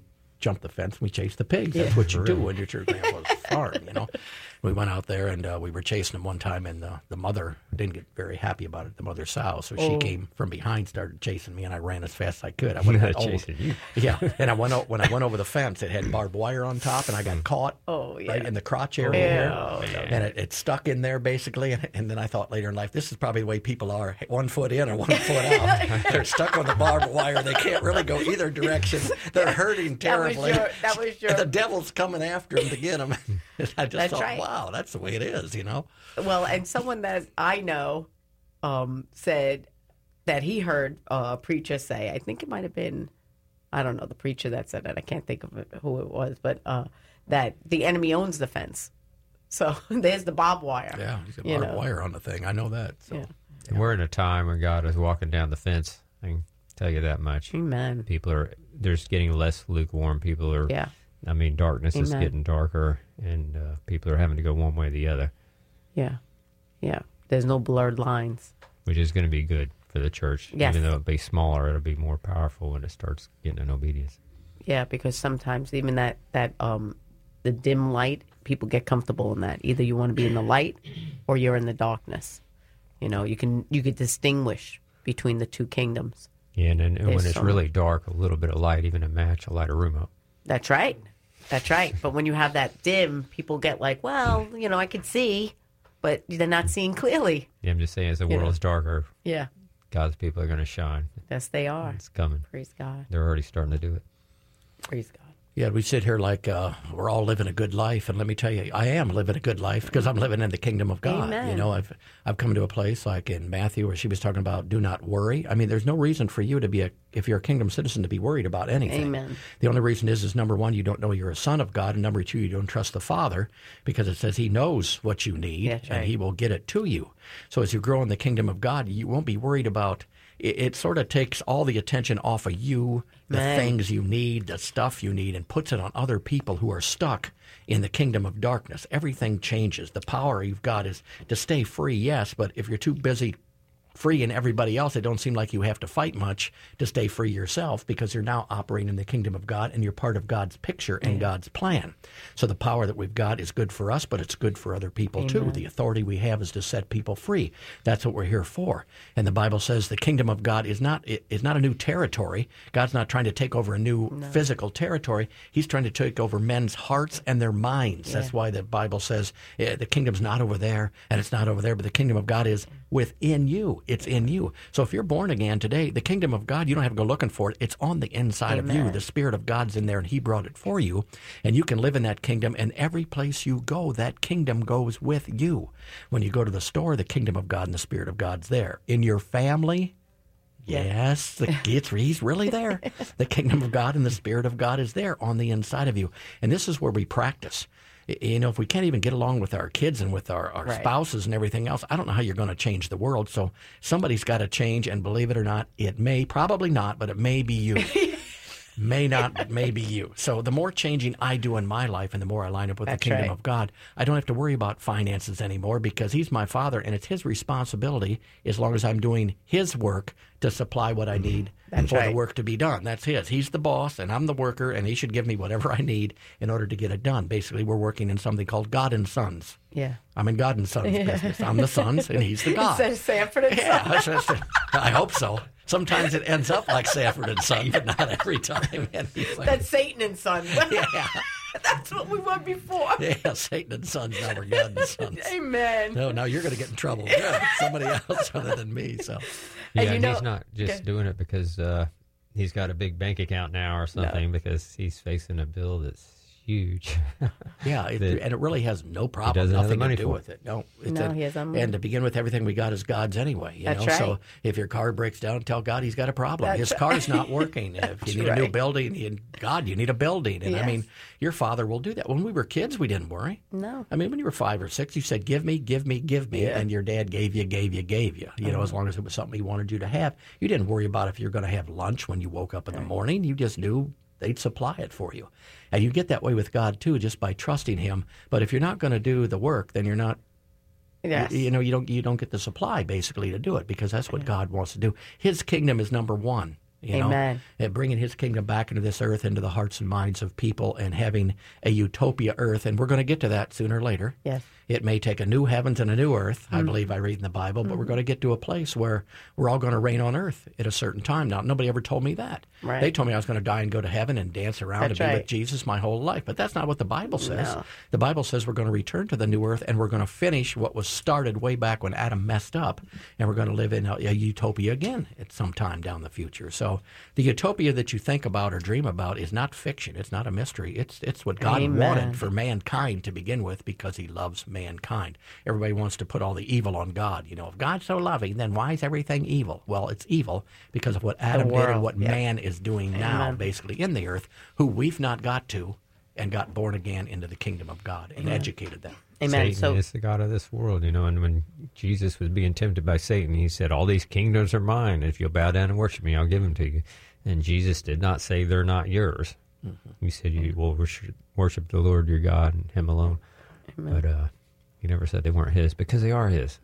S5: jumped the fence and we chased the pigs. That's what you do when you're at your grandpa's farm, you know. We went out there and uh, we were chasing them one time, and uh, the mother didn't get very happy about it, the mother sow. So she
S4: Oh.
S5: came from behind, started chasing me, and I ran as fast as I could. I went that old,
S6: Chasing you.
S5: yeah. And I went o- when I went over the fence, it had barbed wire on top, and I got caught
S4: Oh, yeah.
S5: right in the crotch area.
S4: Yeah.
S5: There. And it, it stuck in there basically. And, and then I thought later in life, this is probably the way people are: one foot in and one foot out. They're stuck on the barbed wire. They can't really go either direction. They're hurting
S4: That was
S5: terribly.
S4: your- that was your-
S5: And the devil's coming after them to get them. I just
S4: That's
S5: thought,
S4: right.
S5: wow, that's the way it is, you know.
S4: Well, and someone that I know um, said that he heard a preacher say, I think it might have been, I don't know, the preacher that said it. I can't think of it, who it was, but uh, that the enemy owns the fence. So there's the barbed wire.
S5: Yeah, he's got
S4: you
S5: barbed
S4: know.
S5: wire on the thing. I know that. So.
S4: Yeah.
S6: And we're in a time when God is walking down the fence. I can tell you that much.
S4: Amen.
S6: People are, there's getting less lukewarm. People are,
S4: Yeah.
S6: I mean, darkness is
S4: Amen.
S6: getting darker, and uh, people are having to go one way or the other,
S4: Yeah. Yeah. There's no blurred lines.
S6: which is going to be good for the church.
S4: Yes.
S6: Even though it'll be smaller, it'll be more powerful when it starts getting in obedience.
S4: Yeah, because sometimes even that, that um, the dim light, people get comfortable in that. Either you want to be in the light or you're in the darkness. You know, you can you could distinguish between the two kingdoms.
S6: Yeah, and, and, and when
S4: There's
S6: it's
S4: so
S6: really dark, a little bit of light, even a match, will light a room up.
S4: That's right. That's right. But when you have that dim, people get like, well, you know, I could see, but they're not seeing clearly.
S6: Yeah, I'm just saying, as the
S4: Yeah.
S6: world's darker,
S4: Yeah.
S6: God's people are going to shine.
S4: Yes, they are.
S6: It's coming.
S4: Praise God.
S6: They're already starting to do it.
S4: Praise God.
S5: Yeah, we sit here like uh, we're all living a good life, and let me tell you, I am living a good life because I'm living in the kingdom of God.
S4: Amen.
S5: You know, I've I've come to a place like in Matthew where she was talking about do not worry. I mean, there's no reason for you to be a if you're a kingdom citizen to be worried about anything.
S4: Amen.
S5: The only reason is is number one, you don't know you're a son of God, and number two, you don't trust the Father because it says He knows what you need
S4: That's
S5: and
S4: right.
S5: He will get it to you. So as you grow in the kingdom of God, you won't be worried about. It, it sort of takes all the attention off of you, the
S4: Man.
S5: things you need, the stuff you need, and puts it on other people who are stuck in the kingdom of darkness. Everything changes. The power you've got is to stay free, yes, but if you're too busy freeing everybody else, it don't seem like you have to fight much to stay free yourself because you're now operating in the kingdom of God and you're part of God's picture and God's plan. So the power that we've got is good for us, but it's good for other people too. The authority we have is to set people free. That's what we're here for. And the Bible says the kingdom of God is not is not a new territory. God's not trying to take over a new physical territory. He's trying to take over men's hearts and their minds. That's why the Bible says eh, the kingdom's not over there and it's not over there, but the kingdom of God is within you. It's in you. So if you're born again today, the kingdom of God, you don't have to go looking for it. It's on the inside of you.
S4: Amen.
S5: The Spirit of God's in there, and He brought it for you. And you can live in that kingdom, and every place you go, that kingdom goes with you. When you go to the store, the kingdom of God and the Spirit of God's there. In your family, yes, the, it's, He's really there. The kingdom of God and the Spirit of God is there on the inside of you. And this is where we practice. You know, if we can't even get along with our kids and with our, our
S4: Right.
S5: spouses and everything else, I don't know how you're going to change the world. So somebody's got to change, and believe it or not, it may, probably not, but it may be you. May not, but may be you. So the more changing I do in my life and the more I line up with
S4: That's
S5: the kingdom
S4: right.
S5: of God, I don't have to worry about finances anymore because He's my Father, and it's His responsibility as long as I'm doing His work to supply what I need and
S4: That's
S5: for the
S4: right.
S5: work to be done. That's His. He's the boss, and I'm the worker, and He should give me whatever I need in order to get it done. Basically, we're working in something called God and Sons.
S4: Yeah.
S5: I'm in God and Sons business. I'm the sons, and He's the God.
S4: It says Sanford and
S5: Yeah,
S4: Son.
S5: that's- that's- I hope so. Sometimes it ends up like Sanford and Son, but not every time. Anyway.
S4: That's Satan and Son.
S5: Yeah,
S4: That's what we were before.
S5: yeah, Satan and Sons, now we're God and Sons.
S4: Amen.
S5: No, now you're going to get in trouble. Yeah, somebody else other than me. So,
S6: Yeah,
S4: And you
S6: and
S4: know-
S6: he's not just
S4: Okay.
S6: doing it because uh, he's got a big bank account now or something, because he's facing a bill that's huge.
S5: yeah, it,
S6: The-
S5: and it really has no problem,
S6: doesn't have the
S5: nothing
S6: money
S5: to do
S6: for
S5: with it. No, it's
S4: No,
S5: a-
S4: he has unlimited.
S5: And to begin with, everything we got is God's anyway. You
S4: That's
S5: know, so
S4: right.
S5: if your car breaks down, tell God He's got a problem.
S4: That's
S5: His
S4: right.
S5: car's not working. If you
S4: That's
S5: need a new
S4: right.
S5: building, you, God, you need a building. And I
S4: Yes.
S5: mean, your Father will do that. When we were kids, we didn't worry.
S4: No.
S5: I mean, when you were five or six, you said, give me, give me, give me.
S4: Yeah.
S5: And your dad gave you, gave you, gave you. You know,
S4: Uh-huh.
S5: as long as it was something he wanted you to have. You didn't worry about if you're going to have lunch when you woke up in the morning. You just knew they'd supply it for you. And you get that way with God, too, just by trusting Him. But if you're not going to do the work, then you're not,
S4: Yes.
S5: you, you know, you don't, you don't get the supply, basically, to do it, because that's what God wants to do. His kingdom is number one. You know,
S4: Amen.
S5: and bringing his kingdom back into this earth, into the hearts and minds of people, and having a utopia earth. And we're going to get to that sooner or later.
S4: Yes.
S5: It may take a new heavens and a new earth, I believe I read in the Bible, but we're going to get to a place where we're all going to reign on earth at a certain time. Now, nobody ever told me that.
S4: Right.
S5: They told me I was going to die and go to heaven and dance around
S4: That's
S5: and be
S4: right.
S5: with Jesus my whole life. But that's not what the Bible says.
S4: No.
S5: The Bible says we're going to return to the new earth, and we're going to finish what was started way back when Adam messed up, and we're going to live in a, a utopia again at some time down the future. So the utopia that you think about or dream about is not fiction. It's not a mystery. It's, it's what God
S4: Amen.
S5: wanted for mankind to begin with, because he loves mankind. Everybody wants to put all the evil on God. You know, if God's so loving, then why is everything evil? Well, it's evil because of what Adam did and
S4: world,
S5: what
S4: yeah.
S5: man is doing now,
S4: Amen.
S5: basically in the earth, who we've not got to, and got born again into the kingdom of God and educated them.
S4: Amen.
S6: Satan
S4: So
S6: is the God of this world, you know. And when Jesus was being tempted by Satan, he said, "All these kingdoms are mine. If you'll bow down and worship me, I'll give them to you." And Jesus did not say they're not yours. Mm-hmm. He said, "You will worship, worship the Lord your God and Him alone."
S4: Amen.
S6: But uh, he never said they weren't His, because they are His.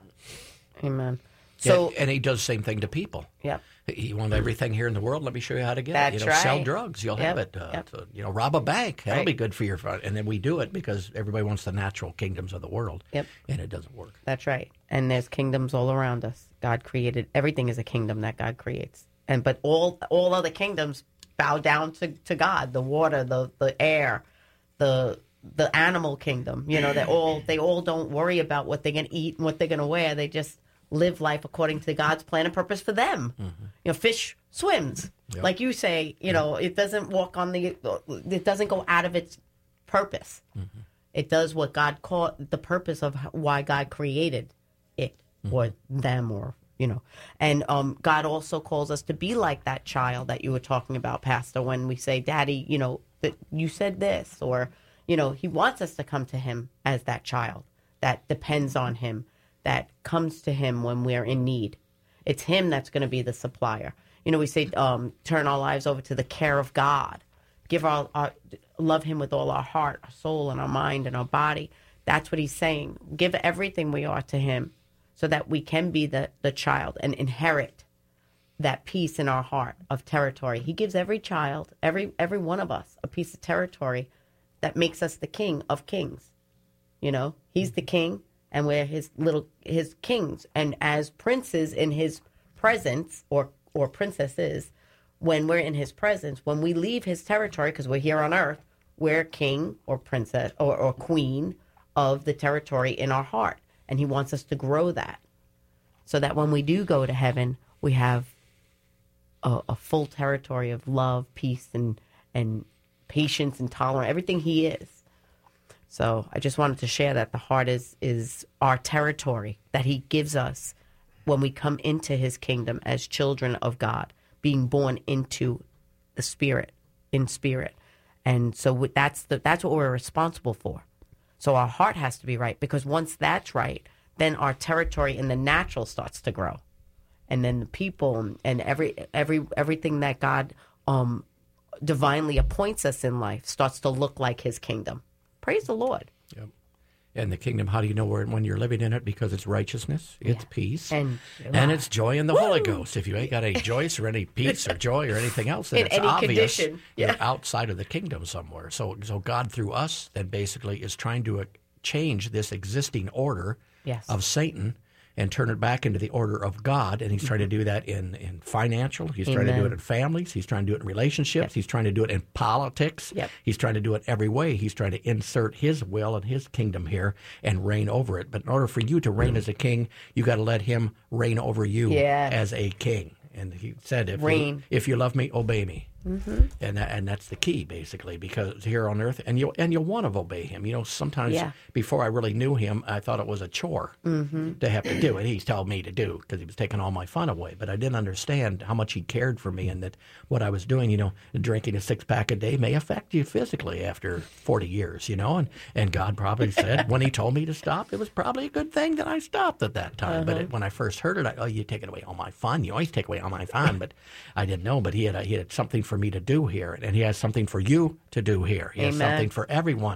S4: Amen. So
S5: Yeah, and he does the same thing to people.
S4: yep.
S5: You want everything here in the world? Let me show you how to get
S4: That's
S5: it. You know, sell
S4: right.
S5: drugs, you'll
S4: Yep,
S5: have it. Uh,
S4: yep.
S5: so, you know, rob a bank, that'll
S4: Right.
S5: be good for your fun. And then we do it because everybody wants the natural kingdoms of the world.
S4: Yep.
S5: And it doesn't work.
S4: That's right. And there's kingdoms all around us. God created everything is a kingdom that God creates. And but all all other kingdoms bow down to, to God. The water, the the air, the the animal kingdom. You know, they all they all don't worry about what they're gonna eat and what they're gonna wear. They just live life according to God's plan and purpose for them.
S5: Mm-hmm.
S4: You know, fish swims.
S5: Yep.
S4: Like you say, you know, it doesn't walk on the it doesn't go out of its purpose.
S5: Mm-hmm.
S4: It does what God called the purpose of why God created it or them, or you know. And um, God also calls us to be like that child that you were talking about, Pastor, when we say, Daddy, you know, that you said this, or you know, He wants us to come to Him as that child that depends on Him, that comes to Him when we're in need. It's Him that's going to be the supplier. You know, we say um, turn our lives over to the care of God. Give our, our love Him with all our heart, our soul, and our mind and our body. That's what He's saying. Give everything we are to Him, so that we can be the, the child and inherit that piece in our heart of territory. He gives every child, every every one of us, a piece of territory that makes us the king of kings. You know, He's the king, and we're His little His kings. And as princes in His presence, or or princesses, when we're in His presence, when we leave His territory, because we're here on earth, we're king or princess or, or queen of the territory in our heart. And He wants us to grow that, so that when we do go to heaven, we have a, a full territory of love, peace, and and patience and tolerance, everything He is. So I just wanted to share that the heart is is our territory that He gives us when we come into His kingdom as children of God, being born into the Spirit, in spirit. And so that's the that's what we're responsible for. So our heart has to be right, because once that's right, then our territory in the natural starts to grow. And then the people and every every everything that God um, divinely appoints us in life starts to look like His kingdom. Praise the Lord.
S5: Yep. And the kingdom, how do you know where, when you're living in it? Because it's righteousness, it's
S4: Yeah.
S5: peace,
S4: And-
S5: and it's joy in the Holy Ghost. If you ain't got any joy or any peace or joy or anything else, then
S4: In
S5: it's
S4: any
S5: obvious
S4: condition.
S5: you're
S4: Yeah.
S5: outside of the kingdom somewhere. So, so God through us then basically is trying to uh, change this existing order
S4: Yes.
S5: of Satan and turn it back into the order of God. And He's trying to do that in, in financial. He's trying to do
S4: Amen.
S5: it in families. He's trying to do it in relationships.
S4: Yep.
S5: He's trying to do it in politics.
S4: Yep.
S5: He's trying to do it every way. He's trying to insert His will and His kingdom here and reign over it. But in order for you to reign as a king, you got to let Him reign over you
S4: Yeah.
S5: as a king. And He said, if you,
S4: Reign.
S5: if you love me, obey me. Mm-hmm. And that, and that's the key, basically, because here on earth, and you'll and you'll want to obey Him. You know, sometimes
S4: Yeah.
S5: before I really knew Him, I thought it was a chore
S4: Mm-hmm.
S5: to have to do it. He's told me to do because He was taking all my fun away. But I didn't understand how much He cared for me, and that what I was doing, you know, drinking a six pack a day may affect you physically after forty years. You know, and and God probably said when He told me to stop, it was probably a good thing that I stopped at that time.
S4: Uh-huh.
S5: But it, when I first heard it, I, oh, you taking away all my fun. You always take away all my fun. But I didn't know. But He had a, He had something for me to do here, and He has something for you to do here. He has
S4: Amen.
S5: something for everyone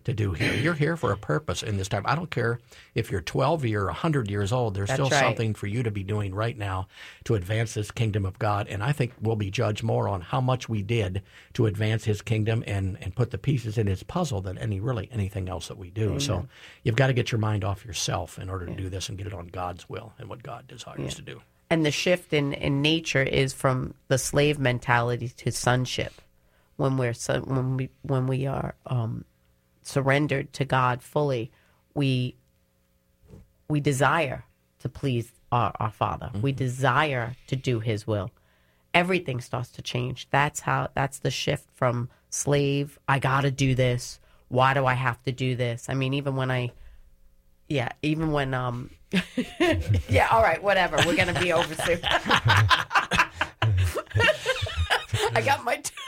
S5: to do here. You're here for a purpose in this time. I don't care if you're twelve or one hundred years old. There's
S4: That's
S5: still
S4: right.
S5: something for you to be doing right now to advance this kingdom of God. And I think we'll be judged more on how much we did to advance his kingdom and, and put the pieces in his puzzle than any really anything else that we do. Amen. So you've got to get your mind off yourself in order to yeah. do this and get it on God's will and what God desires yeah. to do.
S4: And the shift in, in nature is from the slave mentality to sonship. When we're son, when we when we are um, surrendered to God fully, we we desire to please our, our Father. Mm-hmm. We desire to do His will. Everything starts to change. That's how. That's the shift from slave. I gotta do this. Why do I have to do this? I mean, even when I, yeah, even when um, yeah. All right, whatever. We're gonna be over soon. I got my. T-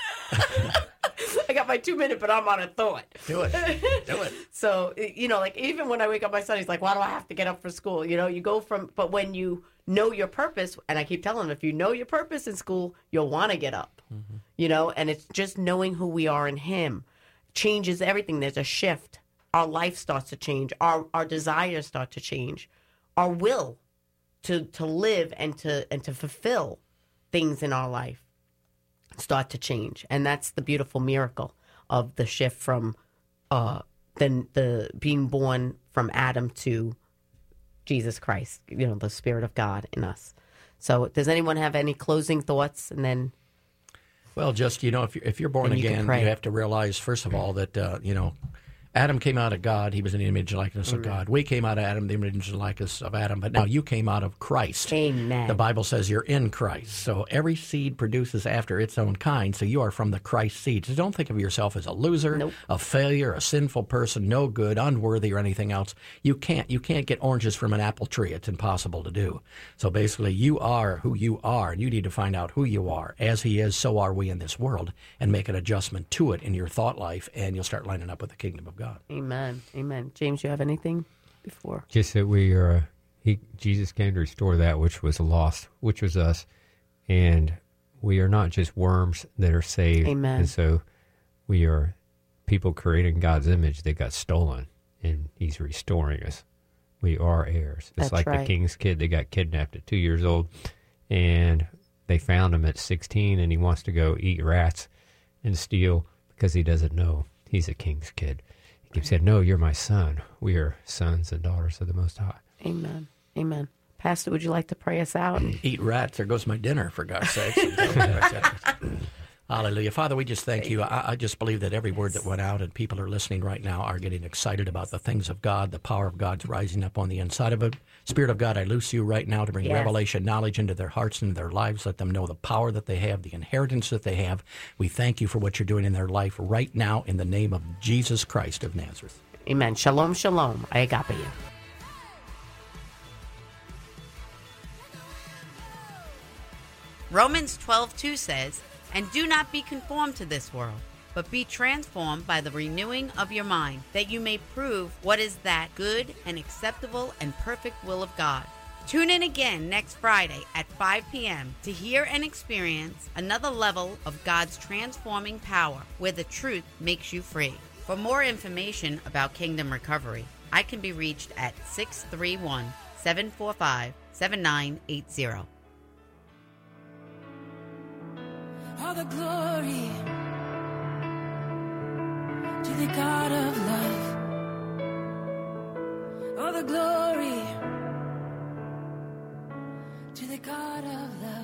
S4: I got my two minute, but I'm on a thought.
S5: Do it. Do it.
S4: So, you know, like even when I wake up my son, he's like, why do I have to get up for school? You know, you go from, but when you know your purpose, and I keep telling him, if you know your purpose in school, you'll want to get up, mm-hmm. you know, and it's just knowing who we are in him changes everything. There's a shift. Our life starts to change. Our our desires start to change. Our will to to live and to and to fulfill things in our life start to change. And that's the beautiful miracle of the shift from uh, the, the being born from Adam to Jesus Christ, you know, the Spirit of God in us. So does anyone have any closing thoughts? And then...
S5: Well, just, you know, if you're, if you're born
S4: you
S5: again, you have to realize, first of all, that, uh, you know, Adam came out of God. He was in the image and likeness mm-hmm. of God. We came out of Adam, the image and likeness of Adam. But now you came out of Christ.
S4: Amen.
S5: The Bible says you're in Christ. So every seed produces after its own kind. So you are from the Christ seed. So don't think of yourself as a loser,
S4: nope.
S5: a failure, a sinful person, no good, unworthy, or anything else. You can't. You can't get oranges from an apple tree. It's impossible to do. So basically, you are who you are, and you need to find out who you are. As He is, so are we in this world, and make an adjustment to it in your thought life, and you'll start lining up with the kingdom of God.
S4: Amen. Amen. James, you have anything before?
S6: Just that we are, he, Jesus came to restore that which was lost, which was us. And we are not just worms that are saved.
S4: Amen.
S6: And so we are people created in God's image that got stolen, and he's restoring us. We are heirs. It's
S4: That's
S6: like
S4: right.
S6: the king's kid that got kidnapped at two years old, and they found him at sixteen, and he wants to go eat rats and steal because he doesn't know he's a king's kid. He said, no, you're my son. We are sons and daughters of the Most High.
S4: Amen. Amen. Pastor, would you like to pray us out?
S5: Eat rats. There goes my dinner, for God's sake. Hallelujah. Father, we just thank you. I, I just believe that every word that went out and people are listening right now are getting excited about the things of God. The power of God's rising up on the inside of it. Spirit of God, I loose you right now to bring
S4: yes.
S5: revelation, knowledge into their hearts and their lives. Let them know the power that they have, the inheritance that they have. We thank you for what you're doing in their life right now in the name of Jesus Christ of Nazareth.
S4: Amen. Shalom, shalom. I agape you.
S3: Romans twelve two says, "And do not be conformed to this world, but be transformed by the renewing of your mind, that you may prove what is that good and acceptable and perfect will of God." Tune in again next Friday at five p.m. to hear and experience another level of God's transforming power, where the truth makes you free. For more information about Kingdom Recovery, I can be reached at six three one, seven four five, seven nine eight zero.
S7: All the glory to the God of love. All the glory to the God of love.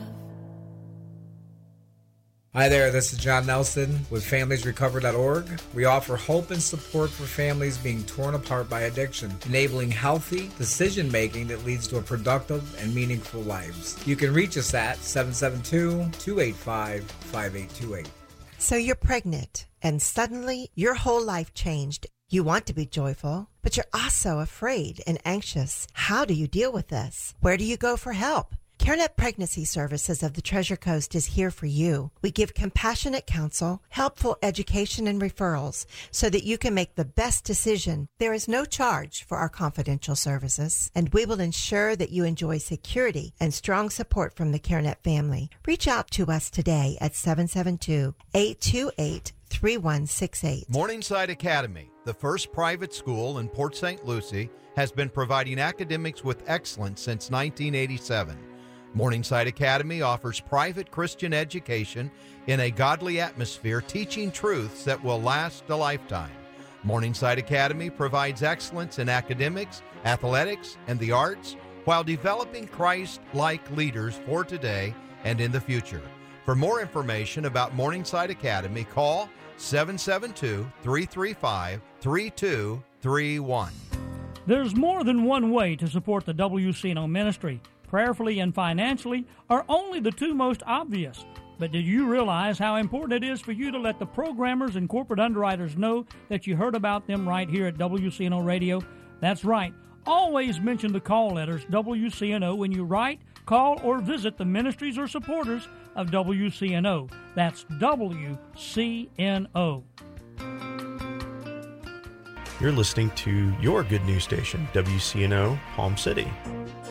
S8: Hi there, this is John Nelson with families recover dot org. We offer hope and support for families being torn apart by addiction, enabling healthy decision-making that leads to a productive and meaningful lives. You can reach us at seven seven two, two eight five, five eight two eight.
S9: So you're pregnant, and suddenly your whole life changed. You want to be joyful, but you're also afraid and anxious. How do you deal with this? Where do you go for help? CareNet Pregnancy Services of the Treasure Coast is here for you. We give compassionate counsel, helpful education, and referrals so that you can make the best decision. There is no charge for our confidential services, and we will ensure that you enjoy security and strong support from the CareNet family. Reach out to us today at seven seven two, eight two eight, three one six eight.
S10: Morningside Academy, the first private school in Port Saint Lucie, has been providing academics with excellence since nineteen eighty-seven. Morningside Academy offers private Christian education in a godly atmosphere, teaching truths that will last a lifetime. Morningside Academy provides excellence in academics, athletics, and the arts while developing Christ-like leaders for today and in the future. For more information about Morningside Academy, call seven seven two, three three five, three two three one.
S11: There's more than one way to support the W C N O ministry. Prayerfully and financially are only the two most obvious. But do you realize how important it is for you to let the programmers and corporate underwriters know that you heard about them right here at W C N O Radio? That's right. Always mention the call letters W C N O when you write, call, or visit the ministries or supporters of W C N O. That's W C N O.
S1: You're listening to your good news station, W C N O Palm City.